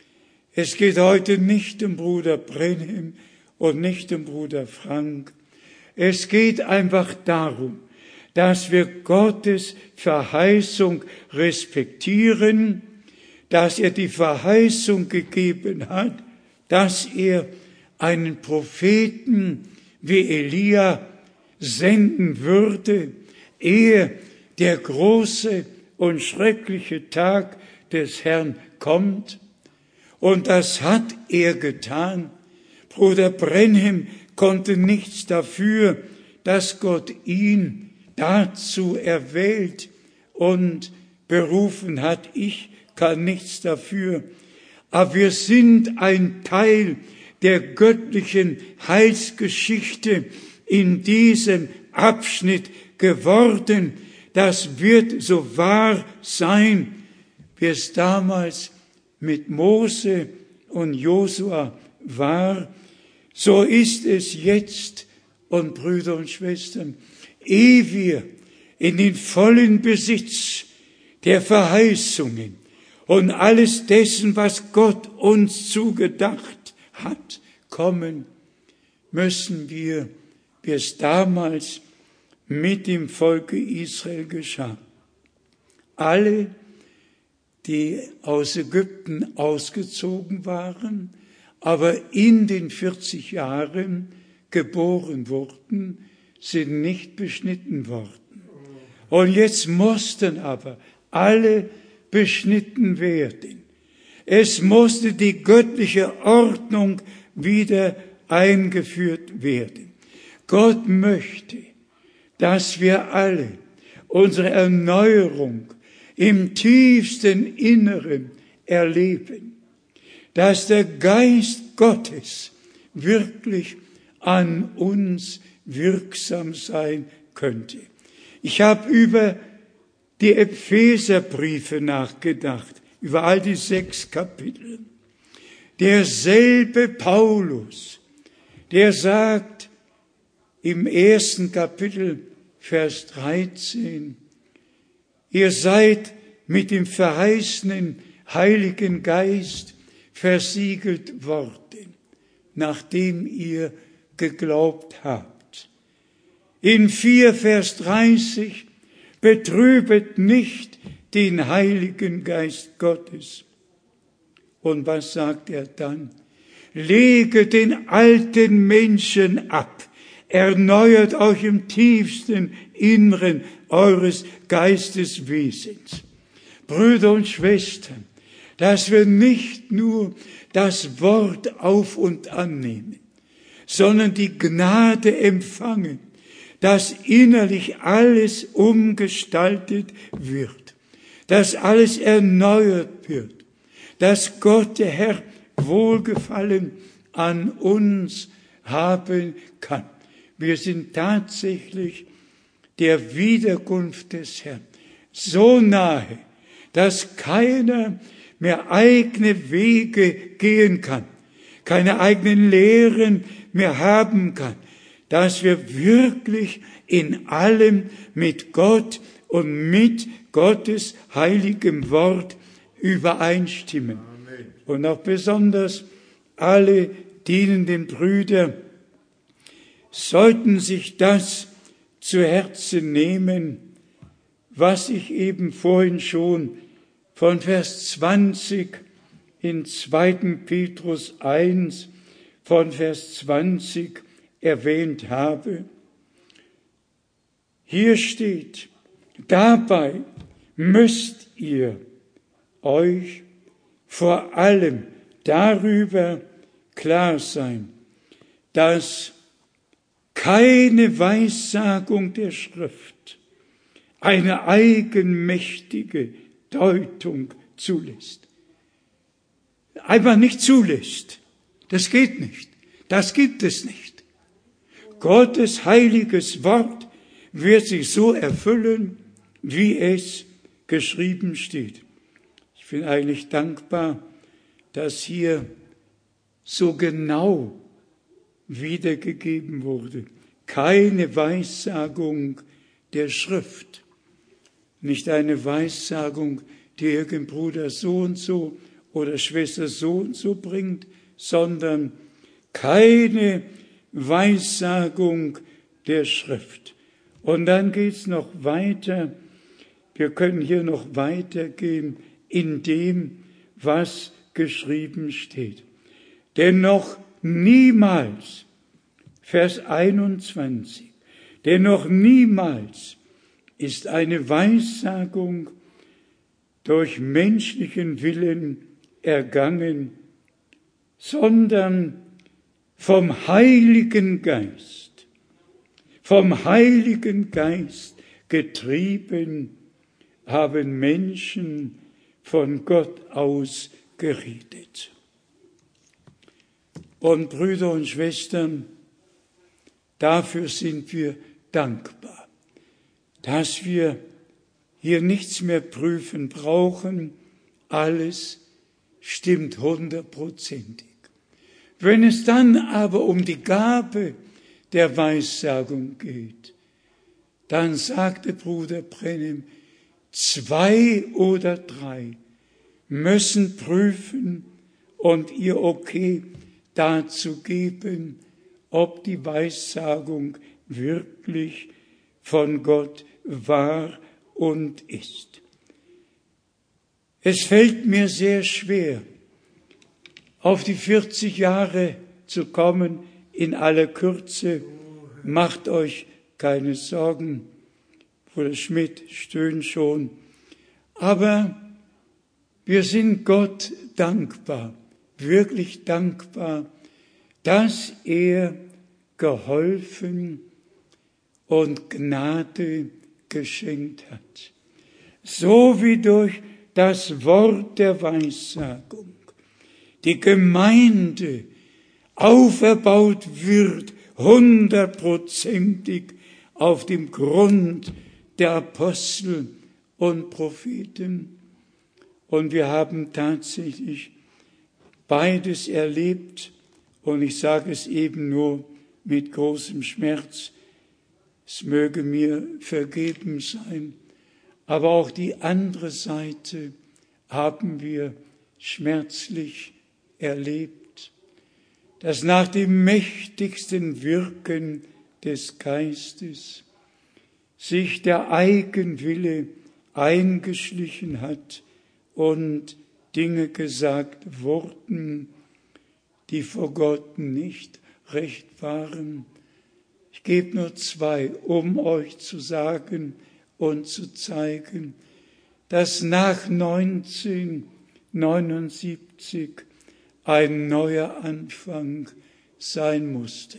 Es geht heute nicht um Bruder Brenhem und nicht um Bruder Frank. Es geht einfach darum, dass wir Gottes Verheißung respektieren, dass er die Verheißung gegeben hat, dass er einen Propheten wie Elia senden würde, ehe der große und schreckliche Tag des Herrn kommt. Und das hat er getan. Bruder Brenhem konnte nichts dafür, dass Gott ihn dazu erwählt und berufen hat. Ich kann nichts dafür. Aber wir sind ein Teil der göttlichen Heilsgeschichte in diesem Abschnitt geworden. Das wird so wahr sein, wie es damals mit Mose und Josua war. So ist es jetzt. Und Brüder und Schwestern, ehe wir in den vollen Besitz der Verheißungen und alles dessen, was Gott uns zugedacht hat, kommen, müssen wir, wie es damals mit dem Volke Israel geschah, alle, die aus Ägypten ausgezogen waren, aber in den vierzig Jahren geboren wurden, sind nicht beschnitten worden. Und jetzt mussten aber alle beschnitten werden. Es musste die göttliche Ordnung wieder eingeführt werden. Gott möchte, dass wir alle unsere Erneuerung im tiefsten Inneren erleben, dass der Geist Gottes wirklich an uns wirksam sein könnte. Ich habe über die Epheserbriefe nachgedacht, über all die sechs Kapitel. Derselbe Paulus, der sagt im ersten Kapitel, Vers dreizehn, ihr seid mit dem verheißenen Heiligen Geist versiegelt worden, nachdem ihr geglaubt habt. In vier Vers dreißig, betrübet nicht den Heiligen Geist Gottes. Und was sagt er dann? Lege den alten Menschen ab, erneuert euch im tiefsten Inneren eures Geisteswesens. Brüder und Schwestern, dass wir nicht nur das Wort auf und annehmen, sondern die Gnade empfangen, dass innerlich alles umgestaltet wird, dass alles erneuert wird, dass Gott, der Herr, Wohlgefallen an uns haben kann. Wir sind tatsächlich der Wiederkunft des Herrn so nahe, dass keiner mehr eigene Wege gehen kann, keine eigenen Lehren mehr haben kann, dass wir wirklich in allem mit Gott und mit Gottes heiligem Wort übereinstimmen. Amen. Und auch besonders alle dienenden Brüder sollten sich das zu Herzen nehmen, was ich eben vorhin schon von Vers zwanzig in zweiten Petrus eins von Vers zwanzig erwähnt habe. Hier steht, dabei müsst ihr euch vor allem darüber klar sein, dass keine Weissagung der Schrift eine eigenmächtige Deutung zulässt. Einfach nicht zulässt. Das geht nicht. Das gibt es nicht. Gottes heiliges Wort wird sich so erfüllen, wie es geschrieben steht. Ich bin eigentlich dankbar, dass hier so genau wiedergegeben wurde. Keine Weissagung der Schrift. Nicht eine Weissagung, die irgendein Bruder so und so oder Schwester so und so bringt, sondern keine Weissagung der Schrift. Und dann geht's noch weiter. Wir können hier noch weitergehen in dem, was geschrieben steht. Denn noch niemals, Vers einundzwanzig, denn noch niemals ist eine Weissagung durch menschlichen Willen ergangen, sondern vom Heiligen Geist, vom Heiligen Geist getrieben, haben Menschen von Gott aus geredet. Und Brüder und Schwestern, dafür sind wir dankbar, dass wir hier nichts mehr prüfen brauchen, alles stimmt hundertprozentig. Wenn es dann aber um die Gabe der Weissagung geht, dann sagte Bruder Brennim, zwei oder drei müssen prüfen und ihr Okay dazu geben, ob die Weissagung wirklich von Gott war und ist. Es fällt mir sehr schwer, auf die vierzig Jahre zu kommen in aller Kürze. Macht euch keine Sorgen, Bruder Schmidt stöhnt schon. Aber wir sind Gott dankbar, wirklich dankbar, dass er geholfen und Gnade geschenkt hat. So wie durch das Wort der Weissagung die Gemeinde auferbaut wird, hundertprozentig auf dem Grund der Apostel und Propheten. Und wir haben tatsächlich beides erlebt. Und ich sage es eben nur mit großem Schmerz. Es möge mir vergeben sein. Aber auch die andere Seite haben wir schmerzlich erlebt. dass nach dem mächtigsten Wirken des Geistes sich der Eigenwille eingeschlichen hat und Dinge gesagt wurden, die vor Gott nicht recht waren. Ich gebe nur zwei, um euch zu sagen und zu zeigen, dass nach neunzehnhundertneunundsiebzig ein neuer Anfang sein musste.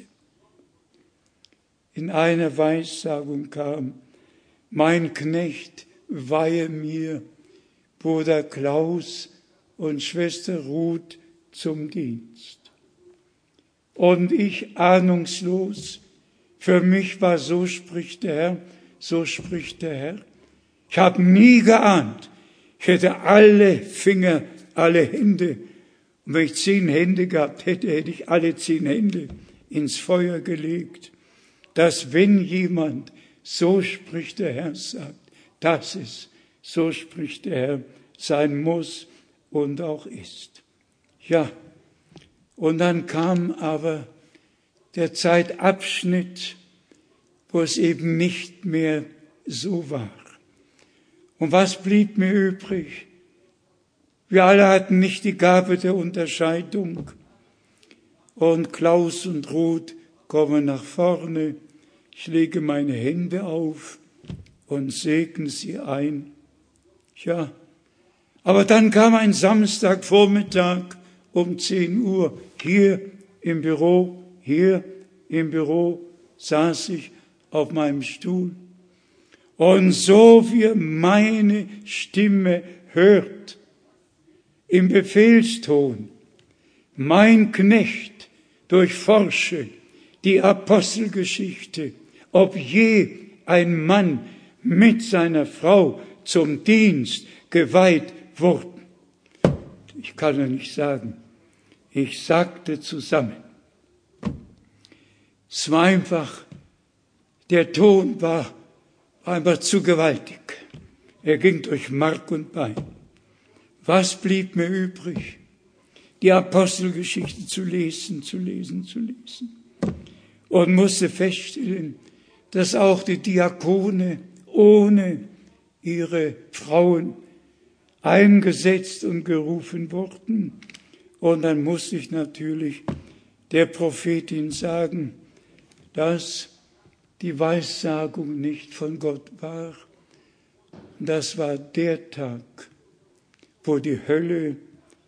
In einer Weissagung kam: Mein Knecht weihe mir Bruder Klaus und Schwester Ruth zum Dienst. Und ich ahnungslos, für mich war, so spricht der Herr, so spricht der Herr. Ich habe nie geahnt, ich hätte alle Finger, alle Hände, und wenn ich zehn Hände gehabt hätte, hätte ich alle zehn Hände ins Feuer gelegt, dass wenn jemand, so spricht der Herr, sagt, dass es, so spricht der Herr, sein muss und auch ist. Ja, und dann kam aber der Zeitabschnitt, wo es eben nicht mehr so war. Und was blieb mir übrig? Wir alle hatten nicht die Gabe der Unterscheidung. Und Klaus und Ruth kommen nach vorne. Ich lege meine Hände auf und segne sie ein. Ja, aber dann kam ein Samstagvormittag um zehn Uhr. Hier im Büro, hier im Büro saß ich auf meinem Stuhl. Und so wie meine Stimme hört, im Befehlston, mein Knecht durchforsche die Apostelgeschichte, ob je ein Mann mit seiner Frau zum Dienst geweiht wurde. Ich kann ja nicht sagen, ich sagte zusammen. Es war einfach, der Ton war einfach zu gewaltig. Er ging durch Mark und Bein. Was blieb mir übrig? Die Apostelgeschichte zu lesen, zu lesen, zu lesen. Und musste feststellen, dass auch die Diakone ohne ihre Frauen eingesetzt und gerufen wurden. Und dann musste ich natürlich der Prophetin sagen, dass die Weissagung nicht von Gott war. Und das war der Tag, wo die Hölle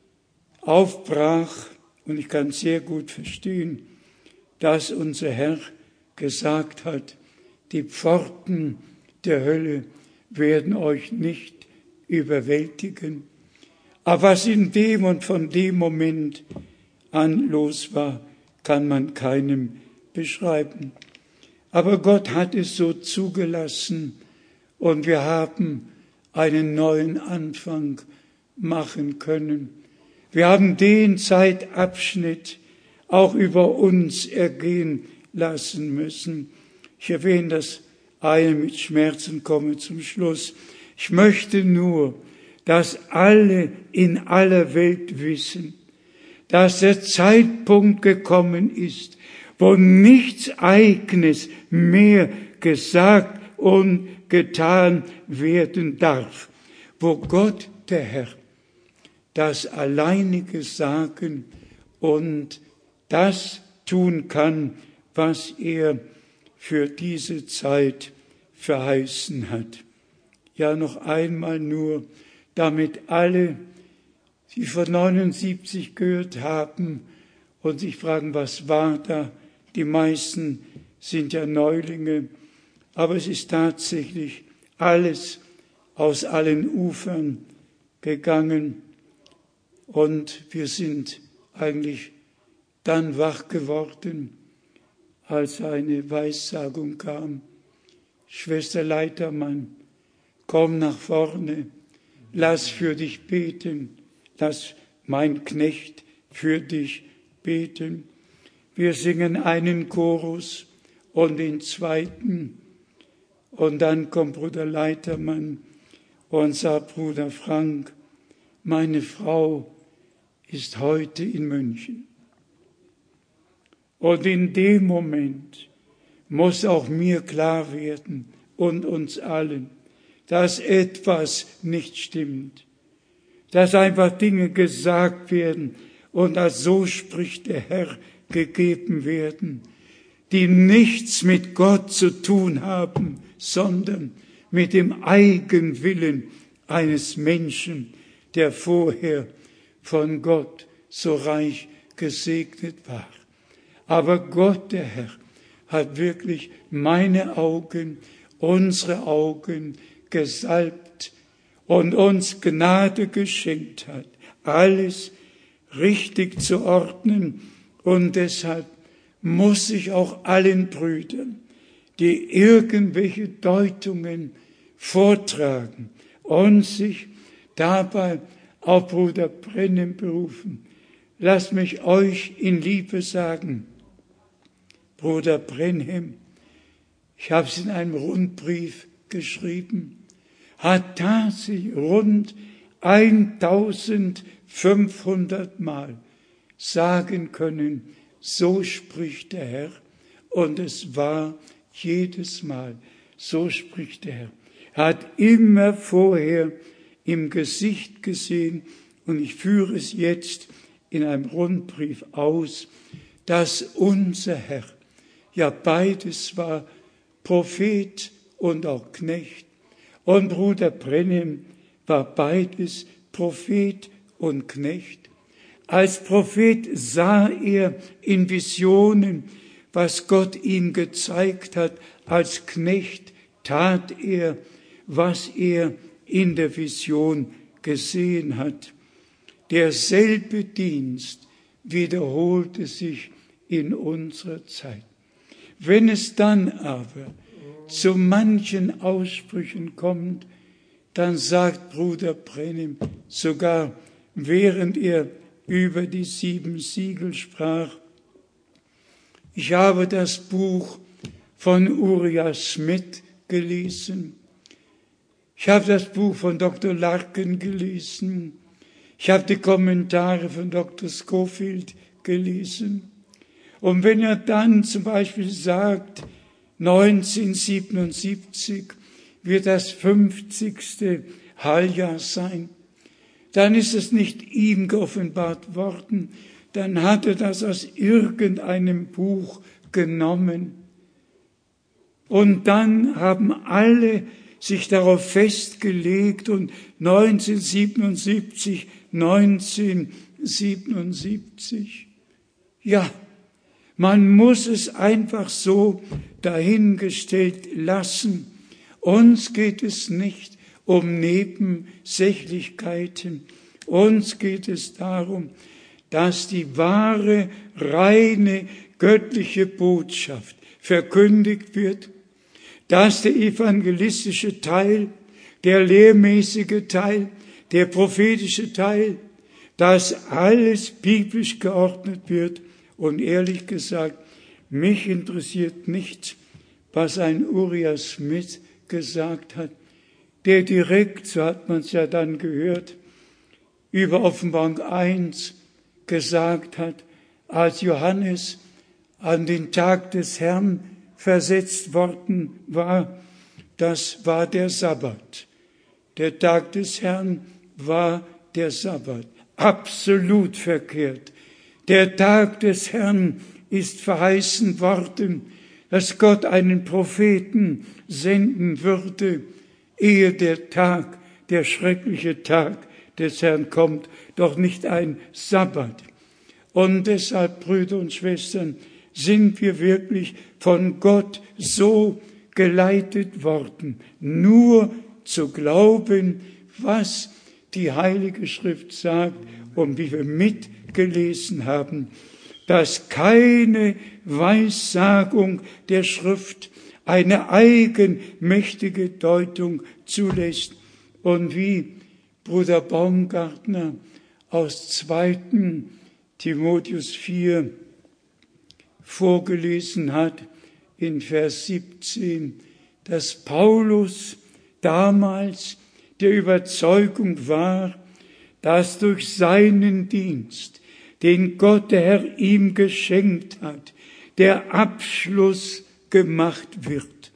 aufbrach. Und ich kann sehr gut verstehen, dass unser Herr gesagt hat, die Pforten der Hölle werden euch nicht überwältigen. Aber was in dem und von dem Moment an los war, kann man keinem beschreiben. Aber Gott hat es so zugelassen und wir haben einen neuen Anfang machen können. Wir haben den Zeitabschnitt auch über uns ergehen lassen müssen. Ich erwähne das eine mit Schmerzen, komme zum Schluss. Ich möchte nur, dass alle in aller Welt wissen, dass der Zeitpunkt gekommen ist, wo nichts Eigenes mehr gesagt und getan werden darf, wo Gott, der Herr, das alleinige sagen und das tun kann, was er für diese Zeit verheißen hat. Ja, noch einmal nur, damit alle, die von neunundsiebzig gehört haben und sich fragen, was war da? Die meisten sind ja Neulinge, aber es ist tatsächlich alles aus allen Ufern gegangen und wir sind eigentlich dann wach geworden, als eine Weissagung kam. Schwester Leitermann, komm nach vorne, lass für dich beten, lass mein Knecht für dich beten. Wir singen einen Chorus und den zweiten und dann kommt Bruder Leitermann und sagt, Bruder Frank, meine Frau ist heute in München. Und in dem Moment muss auch mir klar werden und uns allen, dass etwas nicht stimmt, dass einfach Dinge gesagt werden und als so spricht der Herr gegeben werden, die nichts mit Gott zu tun haben, sondern mit dem Eigenwillen eines Menschen, der vorher von Gott so reich gesegnet war. Aber Gott, der Herr, hat wirklich meine Augen, unsere Augen gesalbt und uns Gnade geschenkt hat, alles richtig zu ordnen. Und deshalb muss ich auch allen Brüdern, die irgendwelche Deutungen vortragen und sich dabei auf Bruder Brenhem berufen, lasst mich euch in Liebe sagen, Bruder Brenhem, ich habe es in einem Rundbrief geschrieben, hat tatsächlich rund eintausendfünfhundert Mal sagen können, so spricht der Herr. Und es war jedes Mal, so spricht der Herr. Er hat immer vorher im Gesicht gesehen, und ich führe es jetzt in einem Rundbrief aus, dass unser Herr ja beides war, Prophet und auch Knecht. Und Bruder Brenhem war beides, Prophet und Knecht. Als Prophet sah er in Visionen, was Gott ihm gezeigt hat. Als Knecht tat er, was er in der Vision gesehen hat. Derselbe Dienst wiederholte sich in unserer Zeit. Wenn es dann aber zu manchen Aussprüchen kommt, dann sagt Bruder Brenhem, sogar während er über die sieben Siegel sprach, ich habe das Buch von Uriah Smith gelesen, ich habe das Buch von Doktor Larkin gelesen, ich habe die Kommentare von Doktor Scofield gelesen. Und wenn er dann zum Beispiel sagt, neunzehnhundertsiebenundsiebzig wird das fünfzigste Heiljahr sein, dann ist es nicht ihm geoffenbart worden, dann hat er das aus irgendeinem Buch genommen. Und dann haben alle sich darauf festgelegt und neunzehnhundertsiebenundsiebzig, neunzehnhundertsiebenundsiebzig, ja, man muss es einfach so dahingestellt lassen. Uns geht es nicht um Nebensächlichkeiten. Uns geht es darum, dass die wahre, reine, göttliche Botschaft verkündigt wird, dass der evangelistische Teil, der lehrmäßige Teil, der prophetische Teil, dass alles biblisch geordnet wird. Und ehrlich gesagt, mich interessiert nicht, was ein Uriah Smith gesagt hat, der direkt, so hat man es ja dann gehört, über Offenbarung eins gesagt hat, als Johannes an den Tag des Herrn versetzt worden war, das war der Sabbat. Der Tag des Herrn war der Sabbat. Absolut verkehrt. Der Tag des Herrn ist verheißen worden, dass Gott einen Propheten senden würde, ehe der Tag, der schreckliche Tag des Herrn kommt, doch nicht ein Sabbat. Und deshalb, Brüder und Schwestern, sind wir wirklich von Gott so geleitet worden, nur zu glauben, was die Heilige Schrift sagt und wie wir mitgelesen haben, dass keine Weissagung der Schrift eine eigenmächtige Deutung zulässt. Und wie Bruder Baumgartner aus zweiten Timotheus vier vorgelesen hat, in Vers siebzehn, dass Paulus damals der Überzeugung war, dass durch seinen Dienst, den Gott der Herr ihm geschenkt hat, der Abschluss gemacht wird.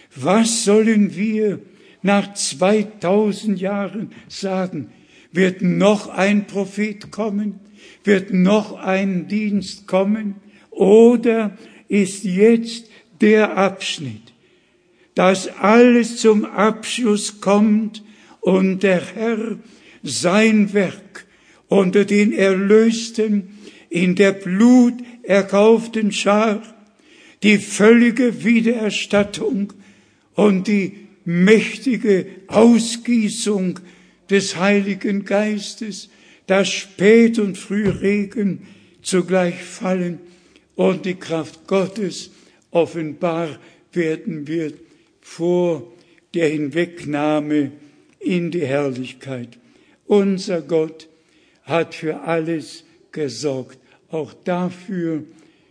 Was sollen wir nach zweitausend Jahren sagen? Wird noch ein Prophet kommen? Wird noch ein Dienst kommen? Oder ist jetzt der Abschnitt, dass alles zum Abschluss kommt und der Herr sein Werk unter den Erlösten in der bluterkauften Schar, die völlige Wiedererstattung und die mächtige Ausgießung des Heiligen Geistes, dass Spät- und Frühregen zugleich fallen und die Kraft Gottes offenbar werden wird vor der Hinwegnahme in die Herrlichkeit. Unser Gott hat für alles gesorgt, auch dafür,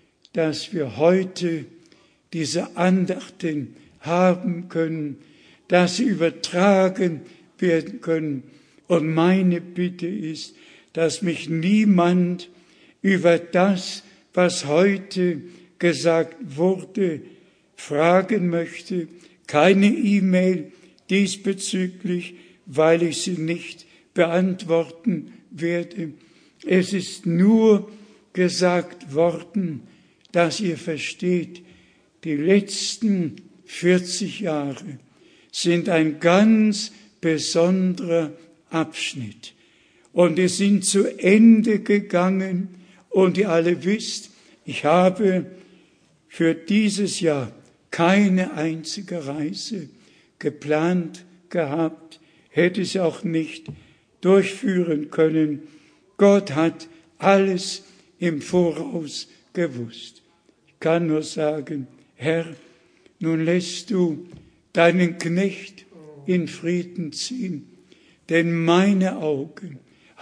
dass wir heute diese Andachten haben können, dass sie übertragen werden können. Und meine Bitte ist, dass mich niemand über das, was heute gesagt wurde, fragen möchte. Keine E-Mail diesbezüglich, weil ich sie nicht beantworten werde. Es ist nur gesagt worden, dass ihr versteht, die letzten vierzig Jahre sind ein ganz besonderer Abschnitt. Und wir sind zu Ende gegangen und ihr alle wisst, ich habe für dieses Jahr keine einzige Reise geplant gehabt, hätte sie auch nicht durchführen können. Gott hat alles im Voraus gewusst. Ich kann nur sagen, Herr, nun lässt du deinen Knecht in Frieden ziehen, denn meine Augen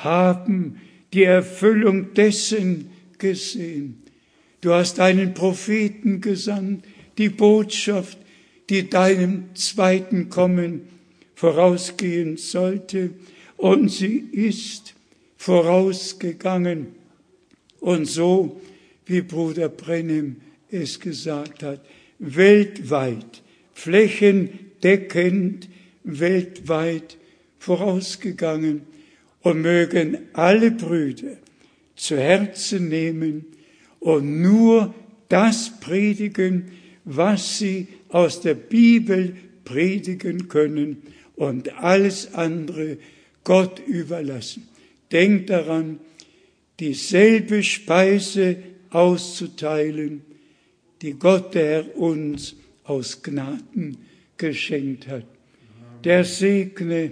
haben die Erfüllung dessen gesehen. Du hast einen Propheten gesandt, die Botschaft, die deinem zweiten Kommen vorausgehen sollte, und sie ist vorausgegangen. Und so, wie Bruder Brennem es gesagt hat, weltweit, flächendeckend, weltweit vorausgegangen, und mögen alle Brüder zu Herzen nehmen und nur das predigen, was sie aus der Bibel predigen können, und alles andere Gott überlassen. Denkt daran, dieselbe Speise auszuteilen, die Gott, der Herr, uns aus Gnaden geschenkt hat. Der segne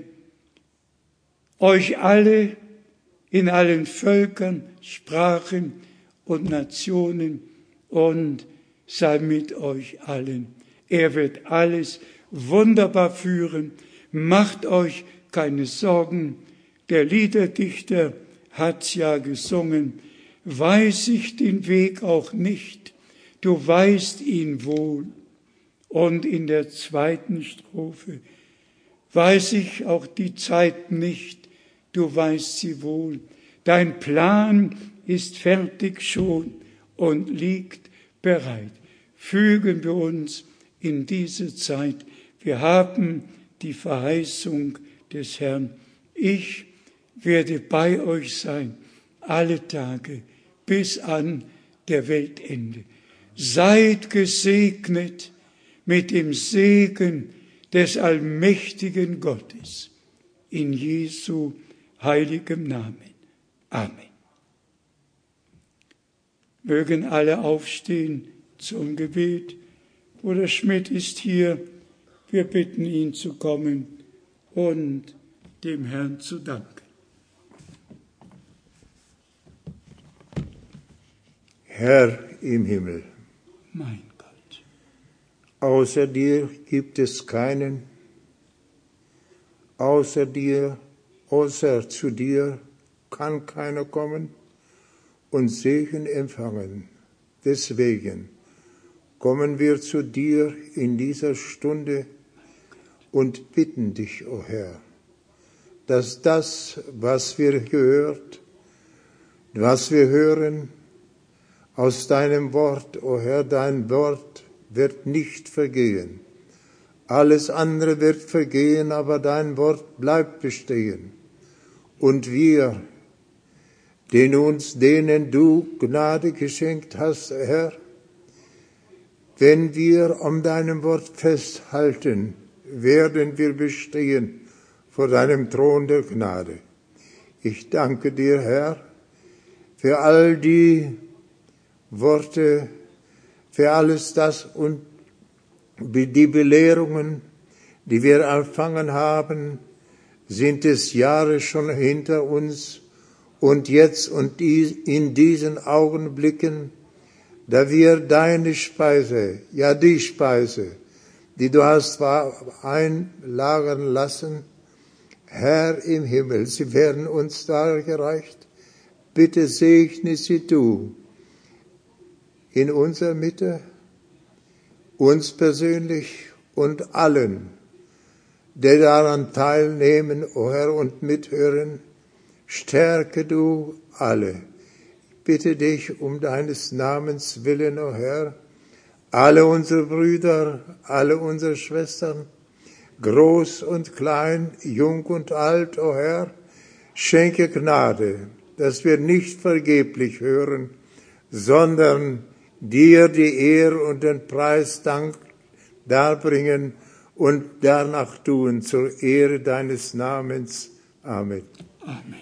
euch alle in allen Völkern, Sprachen und Nationen und sei mit euch allen. Er wird alles wunderbar führen. Macht euch keine Sorgen. Der Liederdichter hat's ja gesungen. Weiß ich den Weg auch nicht, du weißt ihn wohl. Und in der zweiten Strophe, weiß ich auch die Zeit nicht, du weißt sie wohl. Dein Plan ist fertig schon und liegt bereit. Fügen wir uns in diese Zeit. Wir haben die Verheißung des Herrn. Ich werde bei euch sein, alle Tage, bis an der Weltende. Seid gesegnet mit dem Segen des allmächtigen Gottes. In Jesu heiligem Namen. Amen. Mögen alle aufstehen zum Gebet. Bruder Schmidt ist hier. Wir bitten ihn zu kommen und dem Herrn zu danken. Herr im Himmel, Mein Gott, außer dir gibt es keinen, außer dir, außer zu dir kann keiner kommen und Segen empfangen. Deswegen kommen wir zu dir in dieser Stunde und bitten dich, o Herr, dass das, was wir gehört, was wir hören, aus deinem Wort, o Herr, dein Wort wird nicht vergehen. Alles andere wird vergehen, aber dein Wort bleibt bestehen. Und wir, den uns, denen du Gnade geschenkt hast, Herr, wenn wir an deinem Wort festhalten, werden wir bestehen vor deinem Thron der Gnade. Ich danke dir, Herr, für all die Worte, für alles das und die Belehrungen, die wir empfangen haben, sind es Jahre schon hinter uns und jetzt und in diesen Augenblicken, da wir deine Speise, ja die Speise, die du hast einlagern lassen, Herr im Himmel, sie werden uns dargereicht. Bitte segne sie du in unserer Mitte, uns persönlich und allen, die daran teilnehmen, o Herr, und mithören. Stärke du alle. Ich bitte dich um deines Namens willen, o Herr, alle unsere Brüder, alle unsere Schwestern, groß und klein, jung und alt, o Herr, schenke Gnade, dass wir nicht vergeblich hören, sondern dir die Ehre und den Preisdank darbringen und danach tun zur Ehre deines Namens. Amen. Amen.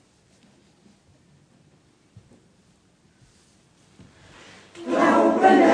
Glauben